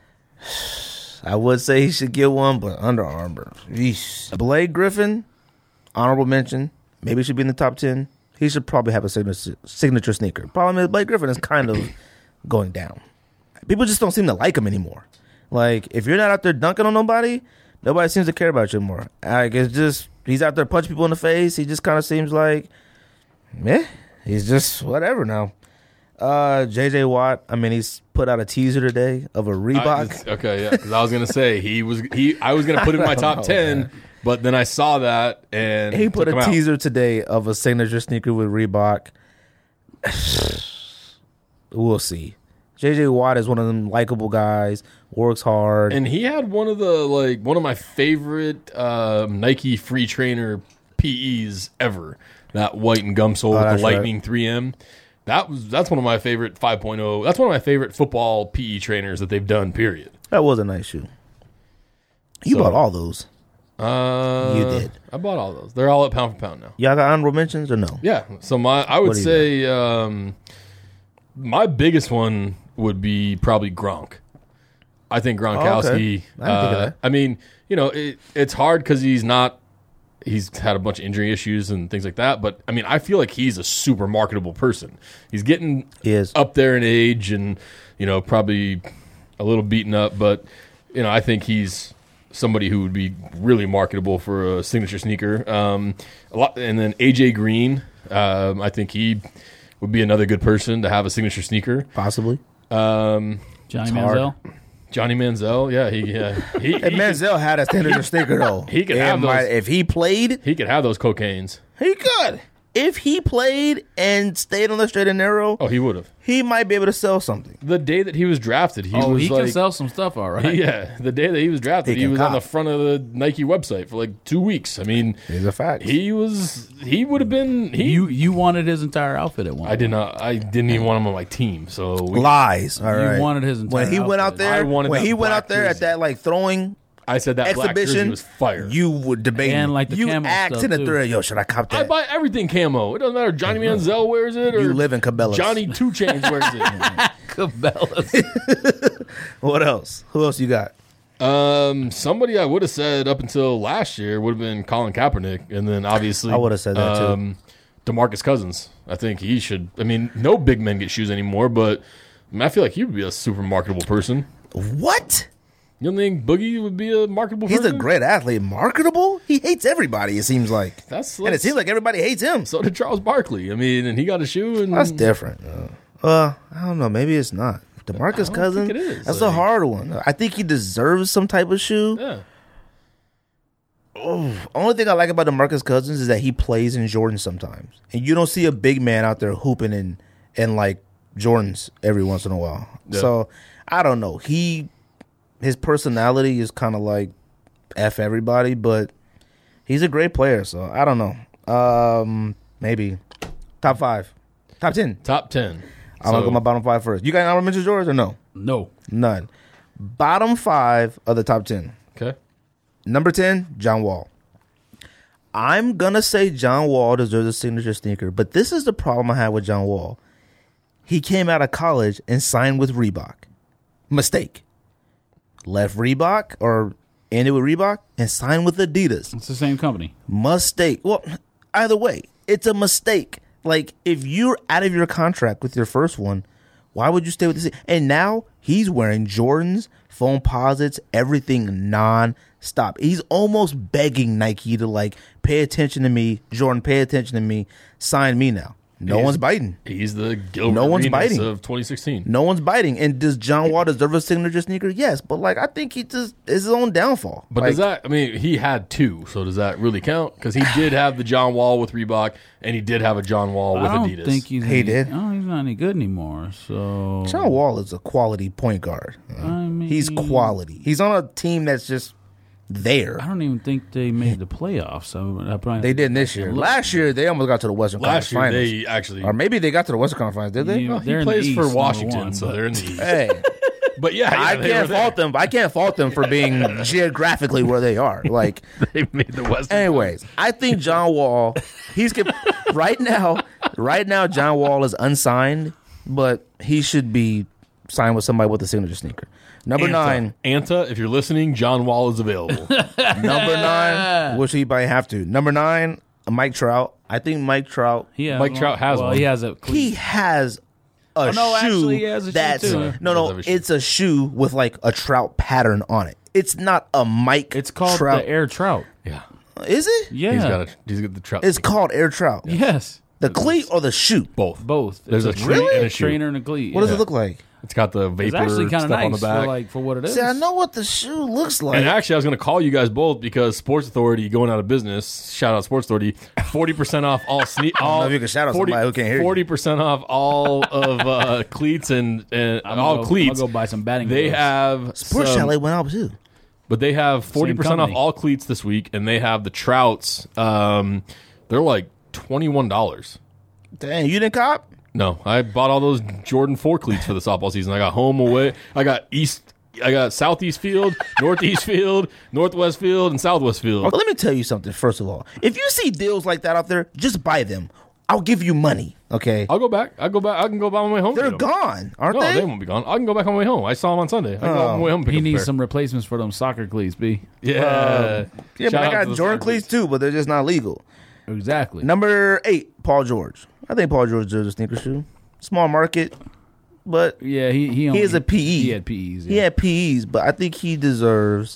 I would say he should get one, but Under Armour. Yeesh. Blake Griffin, honorable mention. Maybe he should be in the top ten. He should probably have a signature, signature sneaker. Problem is, Blake Griffin is kind of going down. People just don't seem to like him anymore. Like, if you're not out there dunking on nobody, nobody seems to care about you anymore. Like, it's just, he's out there punching people in the face. He just kind of seems like, meh, he's just whatever now. Uh, J J Watt, I mean, he's put out a teaser today of a I- Reebok. it's- okay, yeah. Because I was gonna say he was he. I was gonna put him in my top know, ten, man. but then I saw that and He put took a him out. teaser today of a signature sneaker with Reebok. We'll see. J J Watt is one of them likable guys, works hard. And he had one of the like one of my favorite um, Nike free trainer P Es ever. That white and gum sole Oh, with that's the right. Lightning three M. That was that's one of my favorite five point oh. That's one of my favorite football P E trainers that they've done. Period. That was a nice shoe. You So- bought all those. Uh, You did. I bought all those. They're all at pound for pound now. Y'all got honorable mentions or no? Yeah. So my I would What do you say um, my biggest one would be probably Gronk. I think Gronkowski. Oh, okay. I didn't think of uh, that. I mean, you know, it, it's hard because he's not. He's had a bunch of injury issues and things like that. But I mean, I feel like he's a super marketable person. He's getting He is. up there in age and you know probably a little beaten up, but you know I think he's somebody who would be really marketable for a signature sneaker. Um, a lot, and then A J Green, um, I think he would be another good person to have a signature sneaker. Possibly. Um, Johnny hard. Manziel. Johnny Manziel, yeah, he yeah, he, And he, Manziel had a signature sneaker though. He could And have my- those. If he played, he could have those cocaines. he could. If he played and stayed on the straight and narrow, Oh, he would have. he might be able to sell something. The day that he was drafted, he Oh, was he like, can sell some stuff, all right. yeah, the day that he was drafted, He he, can was on cop. the front of the Nike website for like two weeks. I mean, It's a fact. he was he would have been he. You you wanted his entire outfit at one. I did not. I didn't even want him on my team. So we, Lies. All You right. wanted his entire when he went out outfit. I there. wanted When that he went black out there at jersey. that like throwing I said that black jersey exhibition, was fire. you would debate. And, like, the you camo asked stuff, in the too. thread, yo, should I cop I that? buy everything camo. It doesn't matter. Johnny Manziel wears it or You live in Cabela's. Johnny Two Chains wears it. Cabela's. What else? Who else you got? Um, somebody I would have said up until last year would have been Colin Kaepernick, and then obviously I would've said that, too. um, DeMarcus Cousins. I think he should. I mean, no big men get shoes anymore, but I, mean, I feel like he would be a super marketable person. What? You don't think Boogie would be a marketable He's person? a great athlete. Marketable? He hates everybody, it seems like. That's And it seems like everybody hates him. so did Charles Barkley. I mean, and he got a shoe, and That's different. Uh, uh, I don't know. Maybe it's not. DeMarcus think Cousins? it is. That's a Like- hard one. I think he deserves some type of shoe. yeah. Only thing I like about DeMarcus Cousins is that he plays in Jordans sometimes. And you don't see a big man out there hooping in, in like Jordans every once in a while. Yeah. So I don't know. He his personality is kind of like F everybody, but he's a great player. So I don't know. Um, maybe top five, top ten. Top ten. I'm gonna go my bottom five first. You got honorable mentions, George, or no? No. None. Bottom five of the top ten. Okay. Number ten, John Wall. I'm gonna say John Wall deserves a signature sneaker, but this is the problem I have with John Wall. He came out of college and signed with Reebok. Mistake. Left Reebok or ended with Reebok and signed with Adidas. It's the same company. Mistake. Well, either way, it's a mistake. Like, if you're out of your contract with your first one, why would you stay with this? And now he's wearing Jordans, foam posits, everything non-stop. He's almost begging Nike to, like, pay attention to me. Jordan, pay attention to me. Sign me now. No He's- one's biting. He's the Gilbert No one's Arenas biting. of twenty sixteen. No one's biting. And does John Wall deserve a signature sneaker? Yes. But, like, I think he just is his own downfall. But like, does that, I mean, he had two, so does that really count? Because he did have the John Wall with Reebok, and he did have a John Wall with I don't Adidas. think he's. He any, did. Oh, he's not any good anymore. So John Wall is a quality point guard. I mean, He's quality. He's on a team that's just there. I don't even think they made the playoffs. So I probably They didn't this year. Last year, they almost got to the Western Last year, Conference they actually. Finals. Or maybe they got to the Western Conference Finals, did they? Yeah. well, they're he in the plays East, for number Washington, one, so but- they're in the East. Hey, But yeah, yeah I they were can't fault there. them. I can't fault them for being geographically where they are. Like, They made the Western. anyways, I think John Wall, he's get- right now, right now, John Wall is unsigned, but he should be signed with somebody with a signature sneaker. Number Anta. nine, Anta, if you're listening, John Wall is available. number nine, which he might have to. Number nine, Mike Trout. I think Mike Trout, He has Mike one. Trout has well, one. He has a. he has a Oh, no, shoe actually, he has a shoe, that's too. no, He does no, have a shoe. it's a shoe with like a Trout pattern on it. It's not a Mike. It's called Trout. the Air Trout. yeah. Is it? Yeah. He's got a, he's got the Trout. It's called Air Trout. Yes. The cleat or the shoe? both. Both. There's It's a treat and a shoe. trainer and a cleat. What does yeah. it look like? It's got the It's vapor actually kind stuff of on the nice back. for like for what it is. See, I know what the shoe looks like. And actually, I was going to call you guys both because Sports Authority going out of business. Shout out Sports Authority. Forty percent off all sneak. know if you can shout out somebody who can't hear you. Forty percent off all of uh, cleats and, and I'm all gonna go- cleats. I'll go buy some batting They gloves. have Sports some- Chalet went up too. but they have forty percent off company. all cleats this week, and they have the Trouts. Um, they're like twenty one dollars. Dang, you didn't cop? No, I bought all those Jordan four cleats for the softball season. I got home away. I got east. I got southeast field, northeast field, northwest field, and southwest field. Well, let me tell you something. First of all, if you see deals like that out there, just buy them. I'll give you money. Okay, I'll go back. I'll go back. I can go back on my way home. they're to get 'em. gone, aren't No, they? they won't be gone. I can go back on my way home. I saw them on Sunday. I can go on my way home. And pick He up a needs pair. some replacements for them soccer cleats, B. Yeah, yeah, but Shout I out to got the Jordan soccer cleats too, but they're just not legal. Exactly. Number eight, Paul George. I think Paul George deserves a sneaker shoe. Small market, but Yeah, he he, only, is a P E. He had P Es. Yeah. he had P Es. But I think he deserves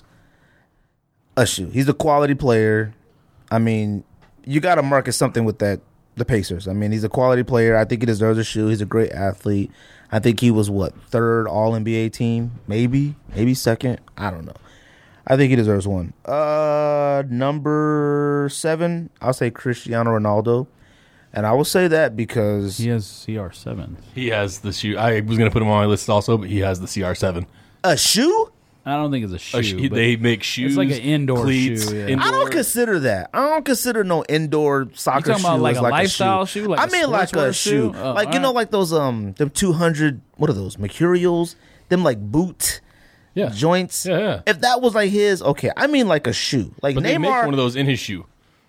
a shoe. He's a quality player. I mean, you got to market something with that. The Pacers. I mean, he's a quality player. I think he deserves a shoe. He's a great athlete. I think he was what third All N B A team, maybe, maybe second. I don't know. I think he deserves one. Uh, number seven, I'll say Cristiano Ronaldo, and I will say that because He has C R seven. He has the shoe. I was going to put him on my list also, but he has the C R seven. a shoe. I don't think it's a shoe. A sh- but they make shoes. like an indoor cleats, shoe, yeah. indoor- I don't consider that. I don't consider no indoor soccer talking shoe about like as a like lifestyle a shoe? Like I a mean like a sportswear shoe, shoe? Oh, like you know, alright. like those um, them two hundred. What are those mercurials? Them like boot yeah. joints. Yeah, yeah. If that was like his, okay. I mean like a shoe, like But they make Neymar. one of those in his shoe.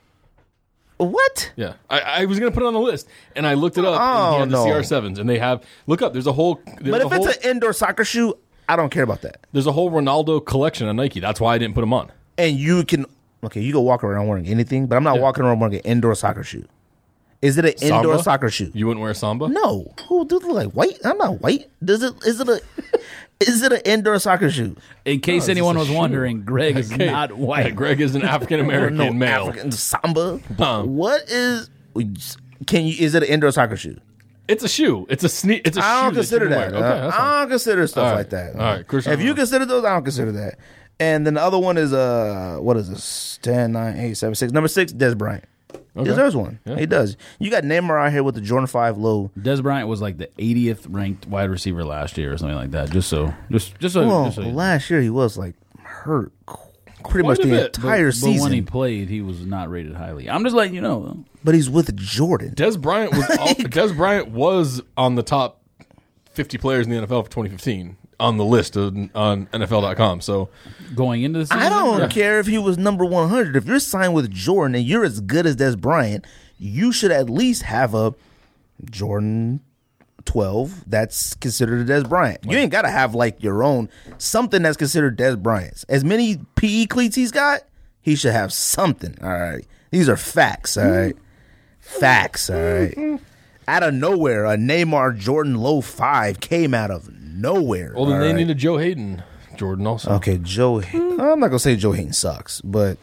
What? Yeah, I, I was gonna put it on the list, and I looked it up. Oh, and he had the no. C R sevens, and they have look up. There's a whole. There's But a if whole, it's an indoor soccer shoe, I don't care about that. there's a whole Ronaldo collection on Nike. That's why I didn't put him on. And you can, okay, you can walk around wearing anything, but I'm not Yeah. walking around wearing an indoor soccer shoe. Is it an indoor Samba? soccer shoe? You wouldn't wear a Samba? No. Who do like white? I'm not white. Does it? Is it a? Is it an indoor soccer shoe? In case it's anyone a was shoe. wondering, Greg is Okay. not white. Yeah, Greg is an African American no male. African samba. Um, What is? Can you? Is it an indoor soccer shoe? It's a shoe. It's a sneak. It's a I shoe. don't consider that. that. You can wear. Okay, Uh, that's fine. I don't consider stuff All right. like that. All right, Cristiano If you Ronaldo. consider those, I don't consider that. And then the other one is uh, what is this? ten, nine, eight, seven, six. Number six, Des Bryant. Okay. Deserves one. Yeah. He does. You got Neymar out here with the Jordan Five low. Des Bryant was like the eightieth ranked wide receiver last year or something like that. Just so, just just so. Well, just so last year he was like hurt pretty much Quite a the bit, entire but season. when he played, he was not rated highly. I'm just letting you know. But he's with Jordan. Des Bryant was all, Des Bryant was on the top fifty players in the N F L for twenty fifteen on the list of, on N F L dot com. So Going into the season, I don't Yeah. care if he was number one hundred. If you're signed with Jordan and you're as good as Des Bryant, you should at least have a Jordan twelve that's considered a Des Bryant. You ain't got to have like your own, something that's considered Des Bryant's. As many P E cleats he's got, he should have something. All right. These are facts. All right. Facts. All right. Out of nowhere, a Neymar Jordan Low five came out of nowhere. well, then all they right? needed Joe Hayden, Jordan also. Okay, Joe. I'm not gonna say Joe Hayden sucks, but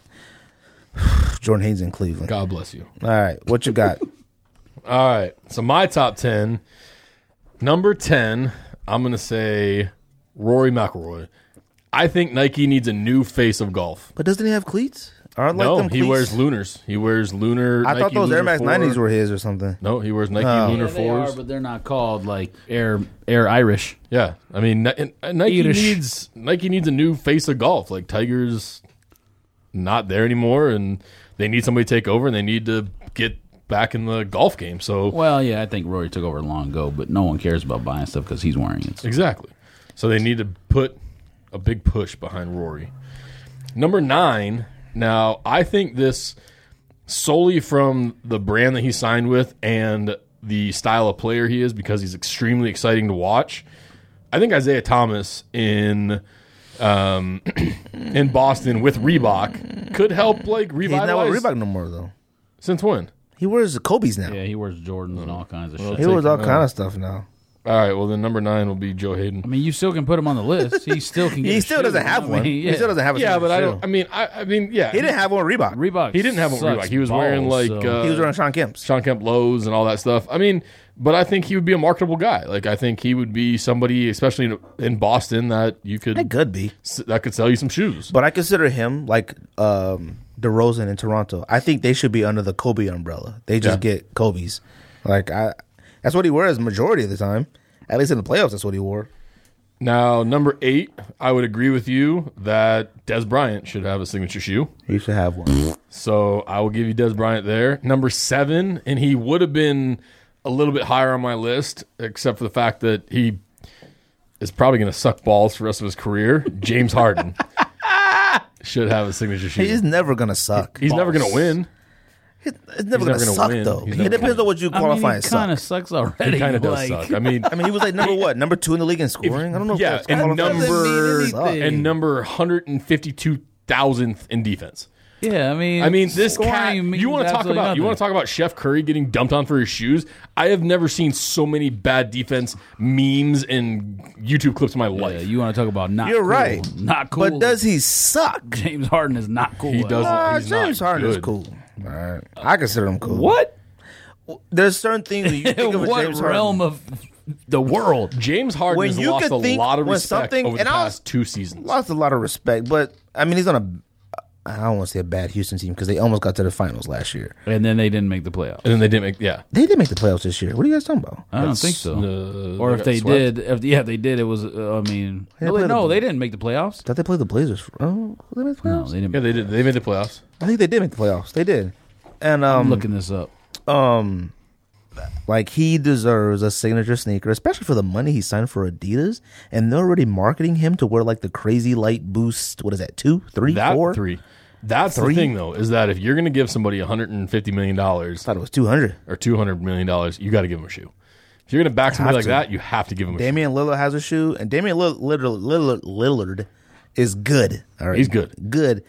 Jordan Hayden's in Cleveland. God bless you. All right, what you got? All right. So my top ten, number ten, I'm gonna say Rory McIlroy. I think Nike needs a new face of golf. But doesn't he have cleats? Aren't like No, them he cleats? wears Lunars. He wears Lunar. I Nike thought those Air Lunar Max four. nineties were his or something. No, he wears Nike Oh. Lunar Yeah, they are, fours. but they're not called like Air Air Irish. Yeah, I mean Ni- and Nike Irish. needs Nike needs a new face of golf. Like Tiger's not there anymore, and they need somebody to take over, and they need to get back in the golf game. So Well, yeah, I think Rory took over long ago, but no one cares about buying stuff because he's wearing it. So. exactly, so they need to put a big push behind Rory. Number nine. Now, I think this solely from the brand that he signed with and the style of player he is, because he's extremely exciting to watch. I think Isaiah Thomas in um, in Boston with Reebok could help like He's not revitalize. with Reebok no more though. Since when? He wears the Kobe's now. Yeah, he wears Jordans and all kinds of shit. He wears all Taking, kind uh, of stuff now. All right, well then number nine will be Joe Hayden. I mean, you still can put him on the list. He still can. Get He a still shoe. doesn't have I one. mean, yeah. He still doesn't have a Yeah, single but I shoe. don't. I mean, I, I mean, yeah, He didn't have one Reebok. Reebok. He didn't have one sucks Reebok. He was wearing, balls, like, so- uh, He was wearing Sean Kemp's. Sean Kemp lows and all that stuff. I mean, but I think he would be a marketable guy. Like I think he would be somebody, especially in, in Boston, that you could That could be. that could sell you some shoes. But I consider him like um, DeRozan in Toronto. I think they should be under the Kobe umbrella. They just Yeah. get Kobe's. Like I, that's what he wears majority of the time. At least in the playoffs, that's what he wore. Now, number eight, I would agree with you that Des Bryant should have a signature shoe. He should have one. So I will give you Des Bryant there. Number seven, and he would have been a little bit higher on my list, except for the fact that he is probably going to suck balls for the rest of his career. James Harden should have a signature shoe. He's never gonna suck. He's never going to win. It's never never gonna gonna suck win. though. He's It never depends gonna- on what you I qualify mean, as he suck. kind of sucks already. He kind of does like, suck. I mean, I mean, he was like number what? Number two in the league in scoring. I don't know. yeah, if that's and qualified as number suck. and number one hundred fifty-two thousandth in defense. Yeah, I mean, I mean, this scoring cat. means You want to talk absolutely about? You nothing. want to talk about Chef Curry getting dumped on for his shoes? I have never seen so many bad defense memes and YouTube clips in my Yeah, life. you want to talk about not? You're cool. right. Not cool. But does he suck? James Harden is not cool. He at doesn't- all. Uh, he's James not Harden is good. cool. All right, I consider him cool. What? There's certain things when you think of a what James realm Harden. of the world? James Harden When has you lost could a think lot of when respect something- over the and I'll- past two seasons. Lost a lot of respect, but I mean, he's on a. I don't want to say a bad Houston team because they almost got to the finals last year. And then they didn't make the playoffs. And then they didn't make. Yeah, They did make the playoffs this year. What are you guys talking about? I don't think so. Uh, or if got they swept. did, if yeah, they did. It was. Uh, I mean, They no, played they, no, the- they didn't make the playoffs. Did they play the Blazers? Oh, they made the No, playoffs. they didn't. Yeah, they did. They made the playoffs. I think they did make the playoffs. They did, and um, I'm looking this up. um, like he deserves a signature sneaker, especially for the money he signed for Adidas, and they're already marketing him to wear like the crazy light boost. What is that? Two, three, That four? three. That's Three? the thing, though, is that if you're going to give somebody one hundred fifty million dollars I thought it was two hundred. or two hundred million dollars, you got to give them a shoe. If you're going to back somebody Have like to. that, you have to give them a shoe. Damian Lillard has a shoe, and Damian Lillard, Lillard, Lillard, Lillard is good. All right, He's good. Good.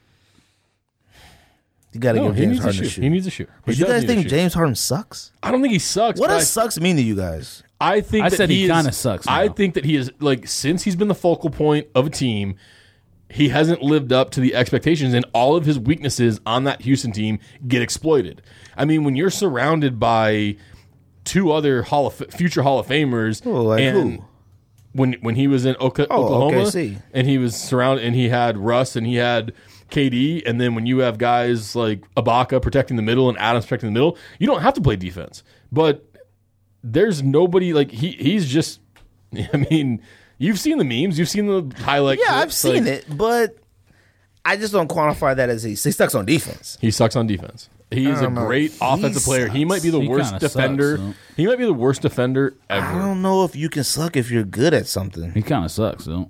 You got to No, give he James needs a Harden shoe. a shoe. He needs a shoe. But He you does guys need a think shoe. James Harden sucks? I don't think he sucks. What but does sucks mean to you guys? I think I that said he is- kinda sucks I now. think that he is like since he's been the focal point of a team, he hasn't lived up to the expectations, and all of his weaknesses on that Houston team get exploited. I mean, when you're surrounded by two other Hall of future Hall of Famers, Oh, like and who? when when he was in Oka- Oh, Oklahoma, O K C. and he was surrounded, and he had Russ, and he had K D, and then when you have guys like Ibaka protecting the middle and Adams protecting the middle, you don't have to play defense. But there's nobody like he. He's just. I mean, you've seen the memes, you've seen the highlight. Yeah, I've clips, seen like, it, but I just don't quantify that as he, he sucks on defense. He sucks on defense. He is a know. great He offensive player. He might be the He worst kinda defender. sucks, so. He might be the worst defender I ever. don't know if you can suck if you're good at something. He kind of sucks, though.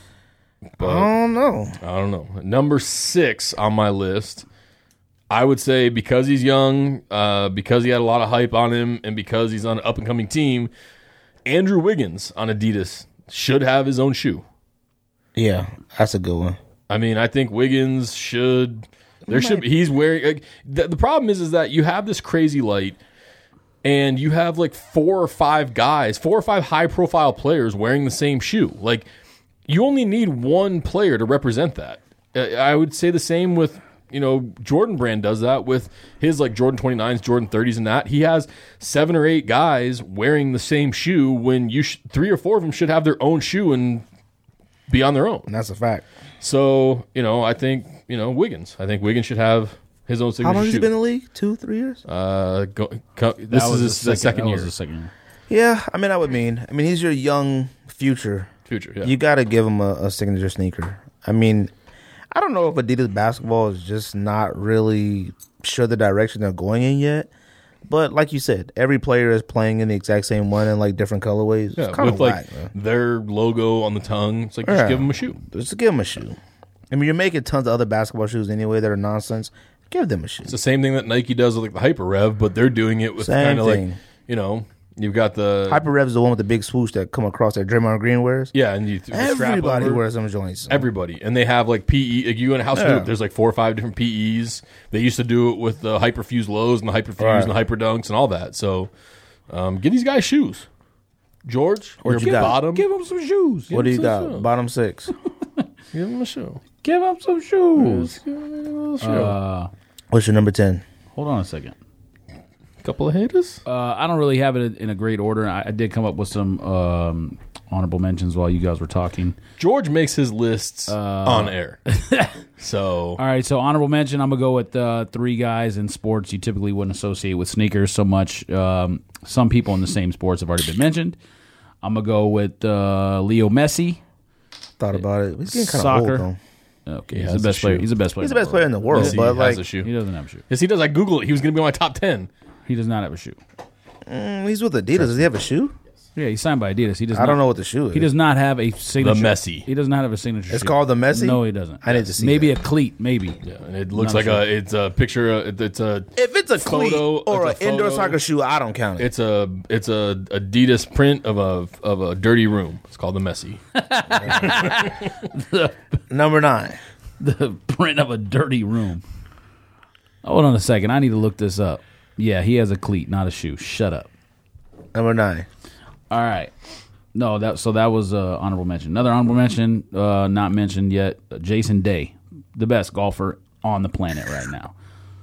But I don't know. I don't know. Number six on my list, I would say because he's young, uh, because he had a lot of hype on him, and because he's on an up and coming team, Andrew Wiggins on Adidas should have his own shoe. Yeah, that's a good one. I mean, I think Wiggins should. There should be. He's wearing. Like, the, the problem is, is that you have this crazy light, and you have like four or five guys, four or five high profile players wearing the same shoe. Like, you only need one player to represent that. Uh, I would say the same with, you know, Jordan Brand does that with his like Jordan twenty-nines, Jordan thirties, and that. He has seven or eight guys wearing the same shoe when you sh- three or four of them should have their own shoe and be on their own. And that's a fact. So, you know, I think, you know, Wiggins. I think Wiggins should have his own signature How long has shoe. he been in the league? Two, three years? Uh, go, co- this That was is the his, the second that year. Was the second year. Yeah, I mean, I would mean. I mean, he's your young future. Future, yeah. You got to give him a, a signature sneaker. I mean, I don't know if Adidas basketball is just not really sure the direction they're going in yet. But like you said, every player is playing in the exact same one in like different colorways. yeah, It's kind with of like whack, man. their logo on the tongue. It's like, just Yeah. give him a shoe. Just give them a shoe. I mean, you're making tons of other basketball shoes anyway that are nonsense. Give them a shoe. It's the same thing that Nike does with like the Hyper Rev, but they're doing it with Same kind of like, thing. you know, you've got the. Hyper Rev is the one with the big swoosh that come across that Draymond Green wears. yeah, and you th- the strap Everybody over. wears them joints. Everybody. And they have like P E. Like you go in a house Yeah. hoop, there's like four or five different P Es. They used to do it with the Hyperfuse lows and the Hyperfuse Right. and the Hyper Dunks and all that. So um, give these guys shoes. George, What your you got? bottom. Give him some shoes. What do you Give got? them some. Bottom six. Give him a shoe. Give him some shoes. Give him a little shoe. Uh, What's your number ten? hold on a second. couple of haters. Uh, I don't really have it in a great order. I, I did come up with some um, honorable mentions while you guys were talking. George makes his lists Uh, on air. So All right, so honorable mention. I'm gonna go with uh, three guys in sports you typically wouldn't associate with sneakers so much. Um, some people in the same sports have already been mentioned. I'm gonna go with uh, Leo Messi. Thought about it. He's getting kind of Soccer. old though. Okay, He he's has the a best player. shoe. He's the best player. He's the best player in the world, Messi but has like a shoe. He doesn't have a shoe. Yes, he does. I Googled it. He was going to be on my top ten. He does not have a shoe. mm, he's with Adidas. Does he have a shoe? Yeah, he's signed by Adidas. He does. I not, don't know what the shoe is. He does not have a signature. Messi. He does not have a signature. It's shoe. called the Messi? No, he doesn't. I need to see Maybe that. a cleat. Maybe. Yeah, and it looks Not like sure. a it's a picture. uh, It's a If it's a cleat Photo- or an it's a indoor photo. soccer shoe, I don't count it. it's a it's a Adidas print of a of a dirty room. It's called the Messi. Number nine. The print of a dirty room. Hold on a second. I need to look this up. Yeah, he has a cleat, not a shoe. Shut up. Number nine. All right. No, that so that was uh, honorable mention. Another honorable mention, uh, not mentioned yet. uh, Jason Day, the best golfer on the planet right now.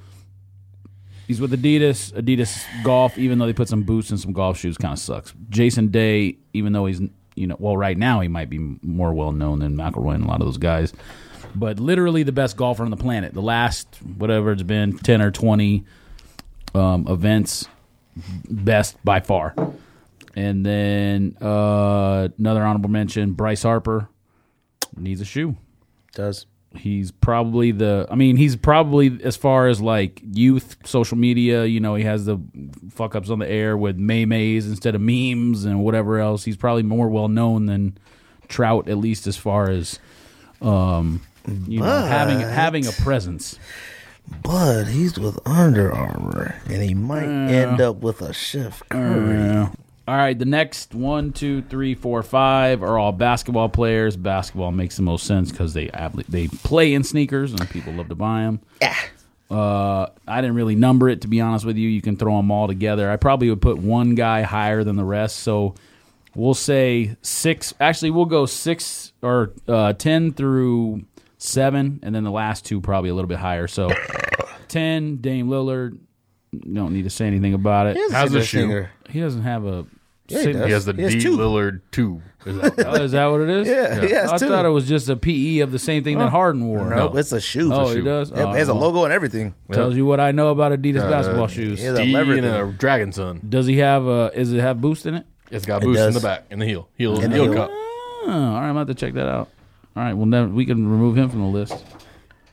He's with Adidas. Adidas golf, even though they put some boots and some golf shoes, kind of sucks. Jason Day, even though he's you know well right now he might be more well known than McIlroy and a lot of those guys, but literally the best golfer on the planet. The last whatever it's been ten or twenty um, events, best by far. And then uh, another honorable mention, Bryce Harper needs a shoe. Does. He's probably the, I mean, he's probably, as far as like youth, social media, you know, he has the fuck ups on the air with May-Mays instead of memes and whatever else. He's probably more well known than Trout, at least as far as, um, you know, But- having having a presence. But he's with Under Armour, and he might end up with a Chef Curry. Yeah. All right, the next one, two, three, four, five are all basketball players. Basketball makes the most sense because they ab- they play in sneakers and people love to buy them. Yeah. Uh, I didn't really number it, to be honest with you. You can throw them all together. I probably would put one guy higher than the rest. So we'll say six. Actually, we'll go six or uh, ten through seven, and then the last two probably a little bit higher. So ten, Dame Lillard. You don't need to say anything about it. He How's a the shoe? singer. He doesn't have a. Yeah, he does. He has the He has D two. Lillard two. Is that- Oh, is that what it is? Yeah, he has I two. thought it was just a P E of the same thing that Harden wore. Nope, it's a shoe. Oh, It's a he shoe. does? Yep, Oh, it has a well. logo and everything. Tells you what I know about Adidas Uh, basketball shoes. yeah, D everything. and a dragon son. Does he have a? Is it have boost in it? It's got It boost in does. the back and the heel. Heel, In the heel heel. cup. Oh, all right, I'm gonna have to check that out. All right, well then we can remove him from the list.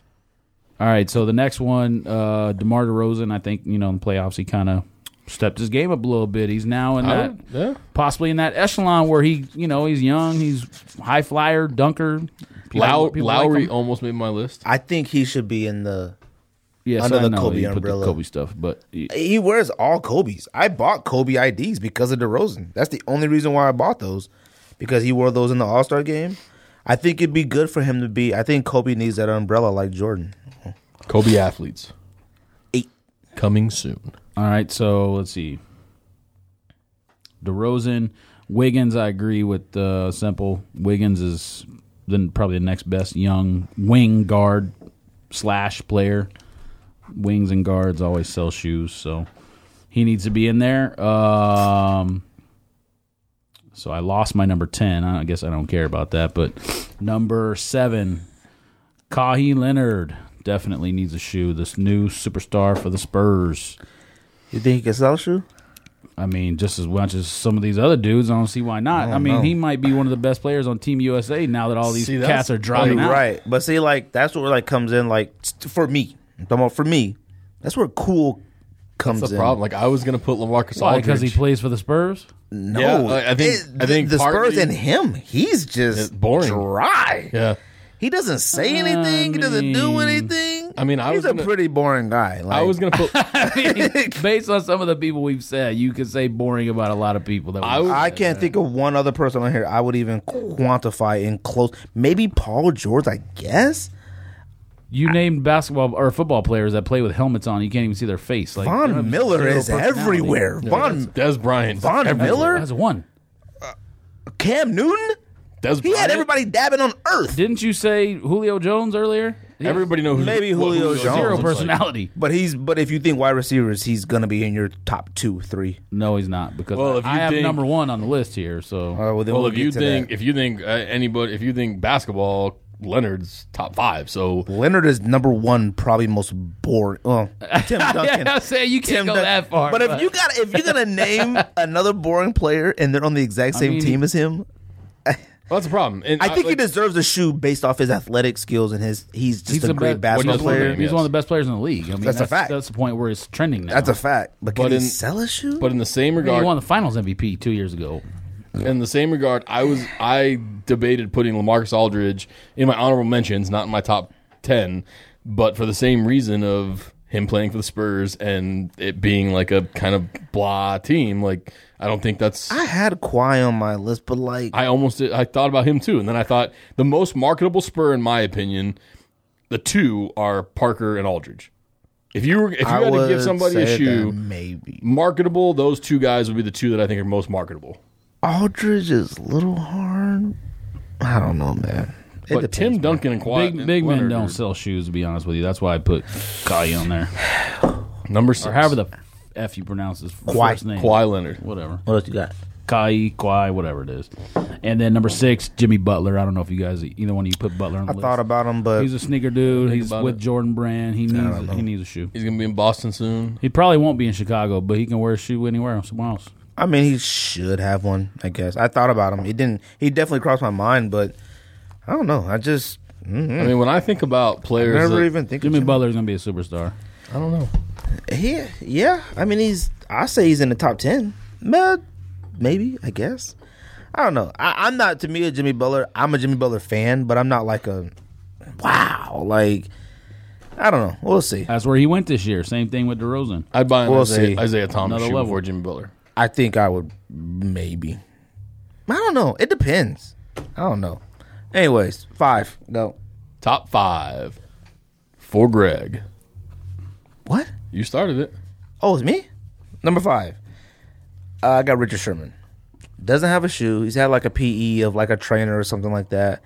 All right, so the next one, uh, DeMar DeRozan, I think, you know, in the playoffs, he kind of stepped his game up a little bit. He's now in I that, would- yeah. possibly in that echelon where he, you know, he's young, he's high flyer, dunker. People- Low- people like Lowry him. almost made my list. I think he should be in the. Yes, under I the know, Kobe you put umbrella. the Kobe stuff, but he- He wears all Kobe's. I bought Kobe I Ds because of DeRozan. That's the only reason why I bought those, because he wore those in the All Star game. I think it'd be good for him to be. I think Kobe needs that umbrella like Jordan. Kobe athletes. Eight. Coming soon. all right, so let's see. DeRozan, Wiggins, I agree with uh, Simple. Wiggins is then probably the next best young wing guard slash player. Wings and guards always sell shoes, so he needs to be in there. Um, so I lost my number ten. I guess I don't care about that. But number seven, Kawhi Leonard definitely needs a shoe. This new superstar for the Spurs. You think he can sell a shoe? I mean, just as much as some of these other dudes, I don't see why not. I I, don't mean, know. he might be one of the best players on Team U S A now that all these See, that's- cats are dropping out. Right, but see, like that's where like comes in. Like st- for me, I'm talking about for me, that's where cool comes That's the in. problem. Like I was gonna put LaMarcus Why? Aldridge Because he plays for the Spurs? No, Yeah, I- I think- it- I think the Spurs partly- and him, he's just It's boring. dry. Yeah. He doesn't say anything. he doesn't do mean- anything. I mean, I he's was a gonna- pretty boring guy. Like, I was gonna put. I mean, based on some of the people we've said, you could say boring about a lot of people. That I we- would- I can't think of one other person on here I would even quantify in close. Maybe Paul George, I guess. you named basketball or football players that play with helmets on. You can't even see their face. Like they Von have Miller zero is personality. everywhere. Von Des Bryant. Von Everywhere. Miller, That's one. Cam Newton. Des He Bryant. had everybody dabbing on Earth. Didn't you say Julio Jones earlier? Everybody knows who, Maybe what Julio Jones. Zero looks like. personality. But he's but if you think wide receivers, he's gonna be in your top two, three. No, he's not because Well, if you I have think- number one on the list here. So Uh, well, then Well, we'll if get you to think that. if you think uh, anybody if you think basketball, Leonard's top five. So Leonard is number one, probably most boring. Well, Tim Duncan. yeah, I say you can't Tim go Dun- that far. But if you got if you're gonna name another boring player and they're on the exact same mean, team as him, well, that's a problem. And I think he like, deserves a shoe based off his athletic skills and his. He's just he's a the great best- basketball What does player. name, he's yes. one of the best players in the league. I mean, That's that's, a fact. That's the point where it's trending now. That's a fact. But can But he in- sell a shoe? But in the same I mean, he regard, won the Finals M V P two years ago. in the same regard, I was I debated putting LaMarcus Aldridge in my honorable mentions, not in my top ten, but for the same reason of him playing for the Spurs and it being like a kind of blah team. Like I don't think that's. I had Kawhi on my list, but like I almost did, I thought about him too, and then I thought the most marketable Spur, in my opinion, the two are Parker and Aldridge. If you were if you I had to would give somebody a say shoe that maybe marketable, those two guys would be the two that I think are most marketable. Aldridge is a little hard. I don't know, man. It But depends, Tim man. Duncan and Kawhi, Big big men Leonard don't are sell shoes. To be honest with you, that's why I put Kawhi on there, number six. or however the f you pronounce his Kawhi. first name. Kawhi Leonard. Whatever. What else you got? Kai, Kawhi, whatever it is. And then number six, Jimmy Butler. I don't know if you guys, either one of you put Butler on the I list. thought about him, but He's a sneaker dude. Think He's about with it. Jordan Brand. He don't needs know. he needs a shoe. He's gonna be in Boston soon. He probably won't be in Chicago, but he can wear a shoe anywhere somewhere else. I mean, he should have one. I guess I thought about him. He didn't. He definitely crossed my mind, but I don't know. I just mm, I mean, when I think about players, never that- even think. Jimmy of Jimmy. Butler's gonna be a superstar. I don't know. Yeah, yeah. I mean, he's. I say he's in the top ten. But maybe. I guess. I don't know. I, I'm not to me a Jimmy Butler. I'm a Jimmy Butler fan, but I'm not like a wow. Like I don't know. We'll see. That's where he went this year. Same thing with DeRozan. I'd buy an We'll Isaiah, see. Isaiah Thomas Another shoe level. before Jimmy Butler. I think I would maybe. I don't know. It depends. I don't know. Anyways, five. Go. Top five for Greg. What? You started it. Oh, it's me? Number five. Uh, I got Richard Sherman. Doesn't have a shoe. He's had like a P E of like a trainer or something like that.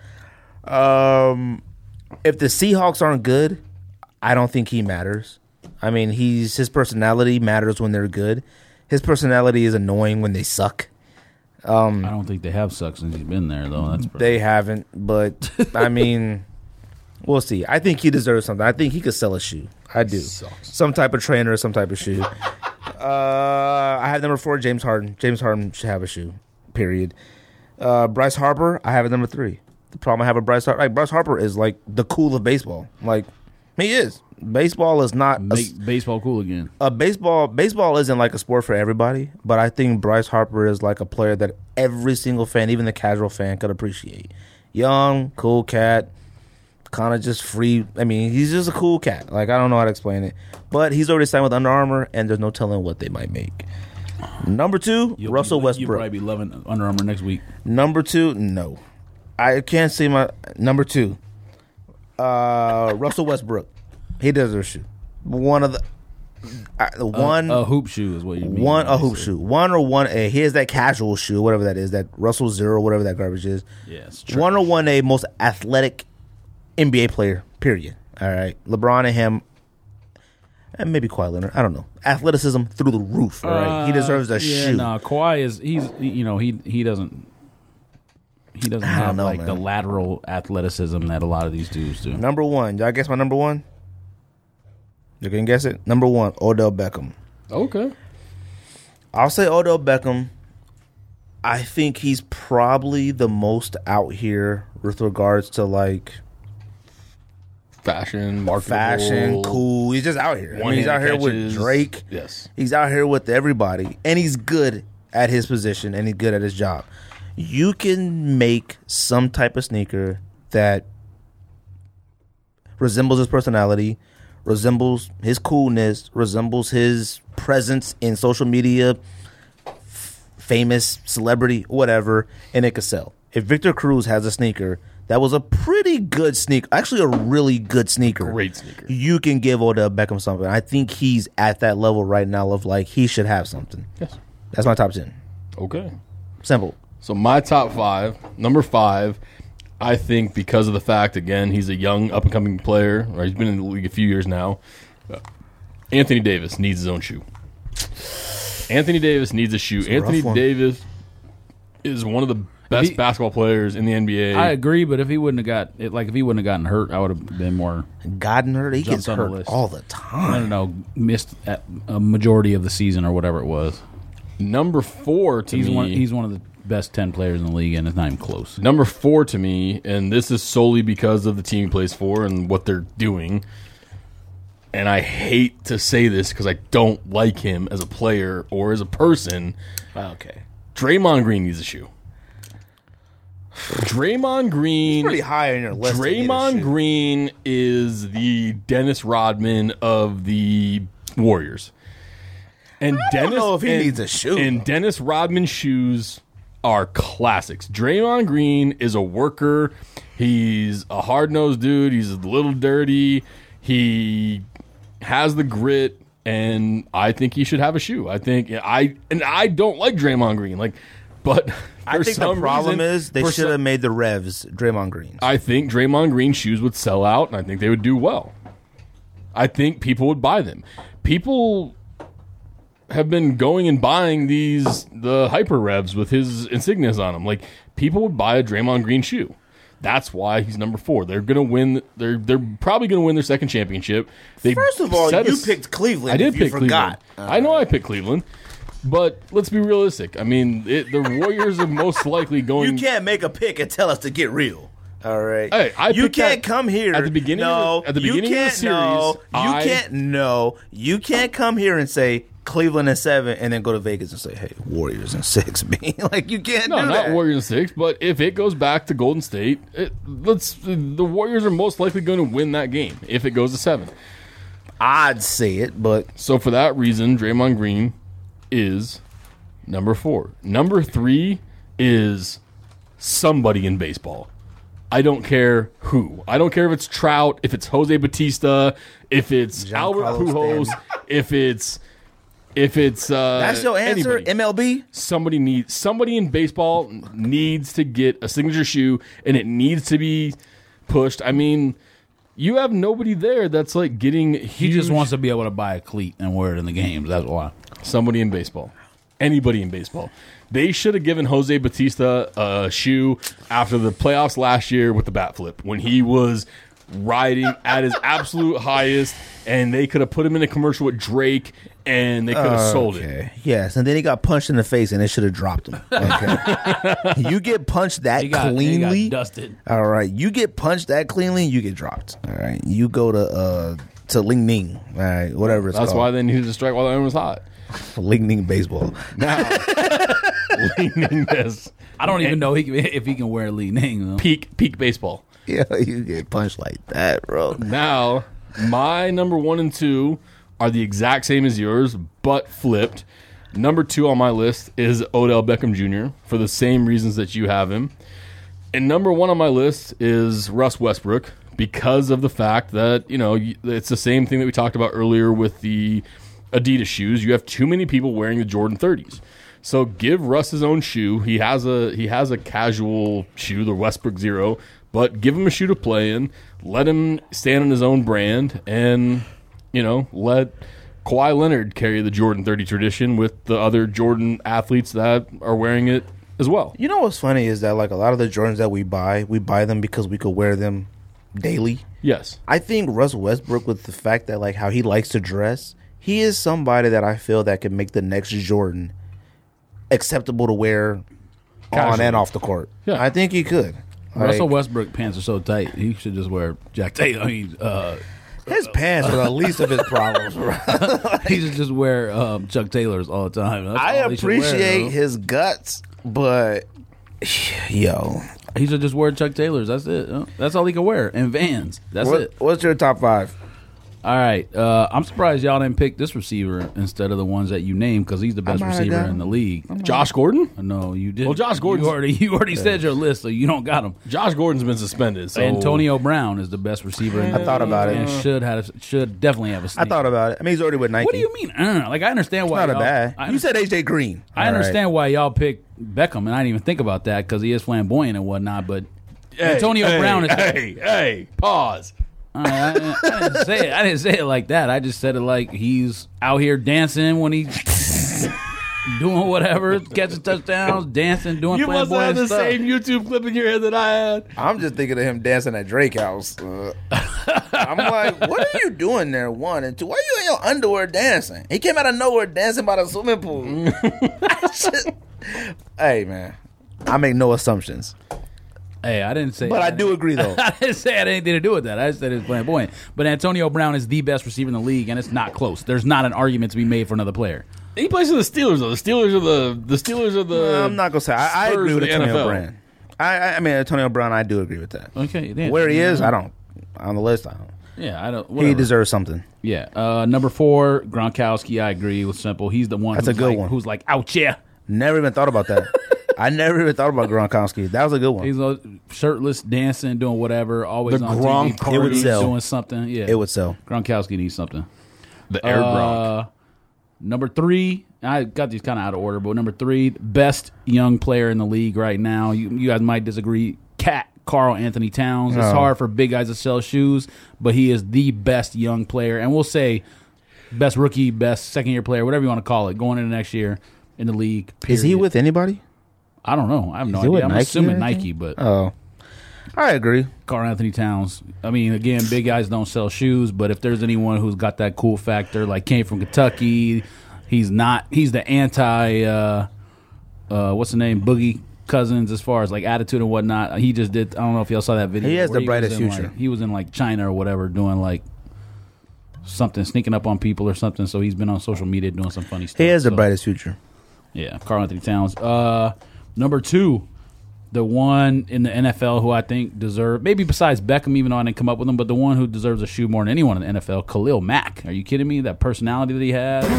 Um, if the Seahawks aren't good, I don't think he matters. I mean, he's his personality matters when they're good. His personality is annoying when they suck. I don't think they have sucked since he's been there, though. That's They haven't, but I mean, we'll see. I think he deserves something. I think he could sell a shoe. I do. Sucks. Some type of trainer or some type of shoe. Uh, I have number four, James Harden. James Harden should have a shoe, period. Uh, Bryce Harper, I have at number three. The problem I have with Bryce Harper, like Bryce Harper is like the cool of baseball. Like, He is. Baseball is not a, Make baseball cool again. a baseball. Baseball isn't like a sport for everybody, but I think Bryce Harper is like a player that every single fan, even the casual fan, could appreciate. Young, cool cat, kind of just free. I mean, he's just a cool cat. Like, I don't know how to explain it, but he's already signed with Under Armour, and there's no telling what they might make. Number two, You'll Russell be, Westbrook. You'll probably be loving Under Armour next week. Number two, no, I can't see my number two. Uh, Russell Westbrook, he deserves a shoe. One of the uh, the one A, a hoop shoe is what you mean. one when a you hoop say- shoe, one or one A. Here's that casual shoe, whatever that is, that Russell Zero, whatever that garbage is. Yes. One or one A, most athletic N B A player. Period. All right, LeBron and him, and maybe Kawhi Leonard. I don't know. Athleticism through the roof. All right, he deserves a Uh, yeah, shoe. No, Kawhi is he's you know he he doesn't he doesn't I don't have know, like the man. lateral athleticism that a lot of these dudes do. Number one, y'all guess my number one? You can guess it. Number one, Odell Beckham. Okay. I'll say Odell Beckham. I think he's probably the most out here with regards to like Fashion, marketable. fashion, cool. He's just out here. I mean, he's out here with catches. Drake. Yes. He's out here with everybody, and he's good at his position, and he's good at his job. You can make some type of sneaker that resembles his personality, resembles his coolness, resembles his presence in social media, f- famous celebrity, whatever, and it could sell. If Victor Cruz has a sneaker that was a pretty good sneaker, actually a really good sneaker, Great sneaker. you can give Odell Beckham something. I think he's at that level right now of like he should have something. Yes. That's my top ten. Okay. Simple. So my top five, number five, I think because of the fact, again, he's a young, up-and-coming player. Right? He's been in the league a few years now. Uh, Anthony Davis needs his own shoe. Anthony Davis needs a shoe. a Anthony rough one. Davis is one of the best He- basketball players in the N B A. I agree, but if he wouldn't have got it, like if he wouldn't have gotten hurt, I would have been more. Gotten hurt. He Jumps gets on the hurt list. all the I time. don't know, missed at a majority of the season or whatever it was. Number four to He's me. one. He's one of the best ten players in the league, and it's not even close. Number four to me, and this is solely because of the team he plays for and what they're doing. And I hate to say this because I don't like him as a player or as a person. Okay. Draymond Green needs a shoe. Draymond Green. Pretty high on your list. to get a Draymond shoe. Green is the Dennis Rodman of the Warriors. And Dennis know if he and, needs a shoe, And though. Dennis Rodman shoes are classics. Draymond Green is a worker. He's a hard-nosed dude. He's a little dirty. He has the grit, and I think he should have a shoe. I think I and I don't like Draymond Green, like, but I for think the some problem reason- is they for should some- have made the Revs Draymond Greens. I think Draymond Green shoes would sell out, and I think they would do well. I think people would buy them. People have been going and buying these the Hyper Revs with his insignias on them. Like, people would buy a Draymond Green shoe. That's why he's number four. They're gonna win. They're they're probably gonna win their second championship. They First of all, set you us- picked Cleveland. I did if you pick forgot. Cleveland. I know I picked Cleveland, but let's be realistic. I mean, it, the Warriors are most likely going. You can't make a pick and tell us to get real. All right. Hey, I you picked can't that come here at the beginning No, of the- at the you beginning of the can't, series, No, you I- can't. No, you can't come here and say Cleveland in seven, and then go to Vegas and say, "Hey, Warriors in six." Man, like you can't No, do not that. Warriors in six, but if it goes back to Golden State, it, let's the Warriors are most likely going to win that game if it goes to seven. I'd say it, but So for that reason, Draymond Green is number four. Number three is somebody in baseball. I don't care who. I don't care if it's Trout, if it's Jose Batista, if it's Albert Giancarlo Pujols, Stanton. if it's if it's uh, that's your answer. anybody. M L B. Somebody needs somebody in baseball needs to get a signature shoe, and it needs to be pushed. I mean, you have nobody there that's like getting. He just wants to be able to buy a cleat and wear it in the games. That's why. somebody in baseball, anybody in baseball. They should have given Jose Batista a shoe after the playoffs last year with the bat flip when he was riding at his absolute highest, and they could have put him in a commercial with Drake, and they could have Uh, sold it. okay. Yes, and then he got punched in the face, and they should have dropped him. Okay. You get punched that He got, he cleanly. got dusted. All right, you get punched that cleanly, you get dropped. All right, you go to uh to Ling Ning. All right, whatever it's That's called. why they needed to strike while the iron was hot. Ling Ning baseball. Now, leaning this I don't even know he can, if he can wear Li Ning. Though. peak peak baseball. Yeah, you get punched like that, bro. Now, my number one and two are the exact same as yours, but flipped. Number two on my list is Odell Beckham Junior for the same reasons that you have him. And number one on my list is Russ Westbrook because of the fact that, you know, it's the same thing that we talked about earlier with the Adidas shoes. You have too many people wearing the Jordan thirties. So give Russ his own shoe. He has a he has a casual shoe, the Westbrook Zero, but give him a shoe to play in. Let him stand on his own brand, and you know, let Kawhi Leonard carry the Jordan thirty tradition with the other Jordan athletes that are wearing it as well. You know what's funny is that like a lot of the Jordans that we buy, we buy them because we could wear them daily. Yes. I think Russ Westbrook, with the fact that like how he likes to dress, he is somebody that I feel that could make the next Jordan acceptable to wear on Casually. and off the court. Yeah. I think he could. Russell Like, Westbrook pants are so tight. He should just wear Jack Taylor. I mean, uh, his pants are the least of his problems, bro. he should just wear um, Chuck Taylors all the time. That's I all he should wear, appreciate though. his guts, but yo, He should just wear Chuck Taylors. That's it. huh? That's all he can wear. And Vans. That's what, it. what's your top five? All right. Uh, I'm surprised y'all didn't pick this receiver instead of the ones that you named because he's the best might have receiver got in him. the league. Josh Gordon? No, you didn't. Well, Josh Gordon's- You already, you already said your list, so you don't got him. Josh Gordon's been suspended. So Antonio Brown is the best receiver. In the I thought league about it. and should have should definitely have a. I sneak. thought about it. I mean, he's already with Nike. What do you mean? Uh, like I understand why. Not a y'all- bad. I, You said A J Green. I All understand right. why y'all picked Beckham, and I didn't even think about that because he is flamboyant and whatnot. But Hey, Antonio hey, Brown is. Hey, hey, pause. I, I, I didn't say it. I didn't say it like that. I just said it like he's out here dancing when he's doing whatever, catching touchdowns, dancing, doing You must have flamboyant the stuff. same YouTube clip in your head that I had. I'm just thinking of him dancing at Drake house. Uh, I'm like, what are you doing there? One and two. Why are you in your underwear dancing? He came out of nowhere dancing by the swimming pool. I just- hey man, I make no assumptions, Hey, I didn't say. but I do agree though. I didn't say it had anything to do with that. I just said it's flamboyant. But Antonio Brown is the best receiver in the league, and it's not close. There's not an argument to be made for another player. He plays for the Steelers though. The Steelers are the the Steelers are the. I'm not gonna say I, I Spurs agree with of the Antonio N F L. Brown. I, I I mean Antonio Brown, I do agree with that. Okay, then. Where he is, I don't. On the list, I don't. Yeah, I don't. He Whatever. deserves something. Yeah. Uh, number four, Gronkowski. I agree with Simple. He's the one. That's who's a good like, one. Who's like out here? Never even thought about that. I never even thought about Gronkowski. That was a good one. He's uh, shirtless, dancing, doing whatever. Always The on Gronk T V, party. It would sell. doing something. Yeah, It would sell. Gronkowski needs something. the Air Gronk. Uh, number three, I got these kind of out of order, but number three, best young player in the league right now. You, you guys might disagree. Cat Carl Anthony Towns. It's Oh. hard for big guys to sell shoes, but he is the best young player, and we'll say best rookie, best second year player, whatever you want to call it, going into next year in the league. Is he period. with anybody? I don't know. I have no Is he with idea. I'm Nike assuming or anything? Nike, but Oh, I agree. Carl Anthony Towns. I mean, again, big guys don't sell shoes, but if there's anyone who's got that cool factor, like came from Kentucky, he's not. He's the anti. Uh, uh, what's the name? Boogie Cousins, as far as like attitude and whatnot. He just did. I don't know if y'all saw that video. He has where the brightest was in, future. like- he was in like China or whatever, doing like something, sneaking up on people or something. So he's been on social media doing some funny stuff. He has the So, brightest future. yeah, Carl Anthony Towns. Uh, number two, the one in the N F L who I think deserve, maybe besides Beckham, even though I didn't come up with him, but the one who deserves a shoe more than anyone in the N F L, Khalil Mack. Are you kidding me? That personality that he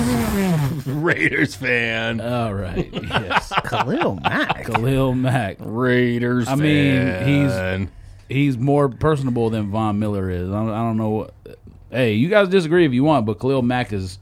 has. Raiders fan. All right, yes, Khalil Mack. Khalil Mack. Raiders I mean, fan. He's more personable than Von Miller is. I don't, I don't know. Hey, you guys disagree if you want, but Khalil Mack is,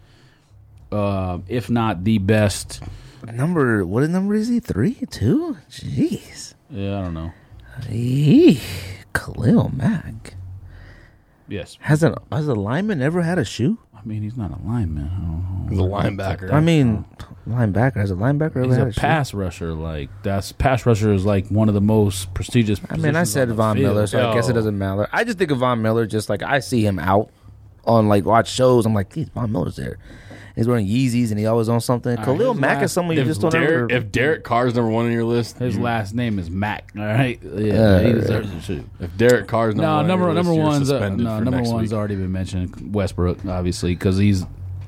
uh, if not the best. Number what number is he? Three, two? Jeez. Yeah, I don't know. Eee, Khalil Mack. Yes, Has a has a lineman ever had a shoe? I mean, he's not a lineman. I don't know. He's a linebacker. I mean, linebacker as a linebacker. ever He's had a shoe? pass rusher. Like that's pass rusher is like one of the most prestigious. I mean, I positions said on the Von field. Miller, so I guess it Yo. doesn't matter. I just think of Von Miller just like I see him out on like watch shows. I'm like, geez, Von Miller's there. He's wearing Yeezys and he always on something. All right, Khalil his Mack is last- someone you if, just don't Derek, ever. if Derek Carr's number one on your list, His you- last name is Mack. All right, yeah, Uh, he deserves it too. if Derek Carr's number No, one number on your number list, you're one's uh, suspended no for number next one's week. already been mentioned. Westbrook, obviously, because he's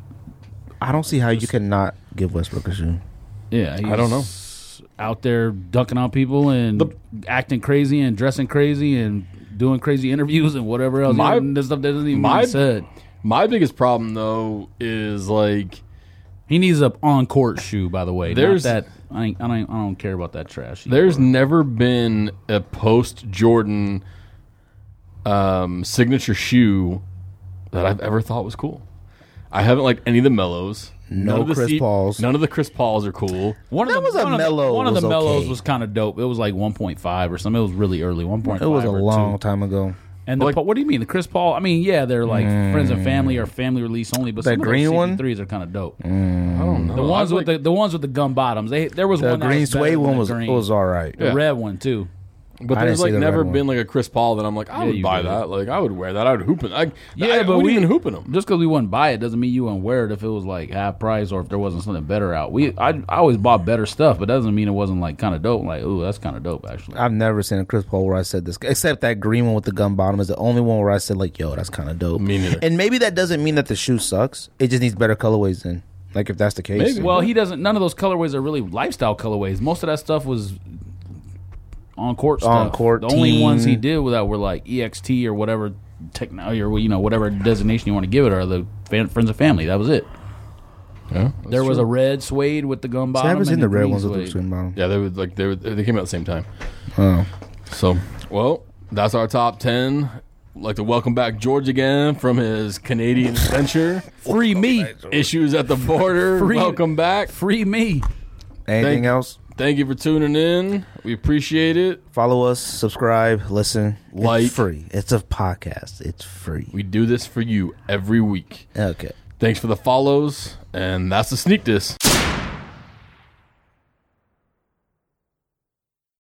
I don't see how you cannot give Westbrook a shoe. yeah. He's I don't know. out there dunking on people and The- acting crazy and dressing crazy and doing crazy interviews and whatever else. My- You know, this stuff doesn't even my- be said. My biggest problem though is like He needs a on court shoe. By the way, There's- Not that I ain't, I don't I don't care about that trash. there's never been a post Jordan um, signature shoe that I've ever thought was cool. I haven't liked any of the Mellows. No none of the Chris C- Pauls. None of the Chris Pauls are cool. One of That the, was a one of the- mellow One of the was mellows okay. was kind of dope. It was like one point five or something. It was really early. one point five. It was a or long two. time ago. And the, Like- Pa- what do you mean the Chris Paul? I mean, yeah, they're like friends and family or family release only. But That some green of those one? threes are kind of dope. I don't know. The ones I with like- the the ones with the gum bottoms. They there was The one that green was better suede than one the was green. was all right. The Yeah. red one too. But I there's didn't see like the never red one. been like a Chris Paul that I'm like, I Yeah, would you buy did. that. Like I would wear that. I would hoop it. I, Yeah, I but wouldn't we even hoop in them. Just because we wouldn't buy it doesn't mean you wouldn't wear it if it was like half price or if there wasn't something better out. We I, I always bought better stuff, but that doesn't mean it wasn't like kind of dope. Like, ooh, that's kind of dope actually. I've never seen a Chris Paul where I said this, except that green one with the gum bottom is the only one where I said like, "Yo, that's kind of dope." Me neither. And maybe that doesn't mean that the shoe sucks. It just needs better colorways. Then, like if that's the case, Maybe. Well, he doesn't. None of those colorways are really lifestyle colorways. Most of that stuff was on court stuff. On court The only team. ones he did that were like E X T or whatever technology or you know whatever designation you want to give it, or the fan, friends and family. That was it. Yeah, There was a red suede with the gum See, bottom. I haven't seen and the the red green ones with the suede. swim bottom. Yeah, they would like they would, they came out at the same time. Oh. So, well, that's our top ten. I'd like to welcome back George again from his Canadian adventure. Free me, Issues at the border. Free- Welcome back. free me. Anything Thank- else? Thank you for tuning in. We appreciate it. Follow us, subscribe, listen. Like. It's free. It's a podcast. It's free. We do this for you every week. Okay. Thanks for the follows, and that's the Sneak This.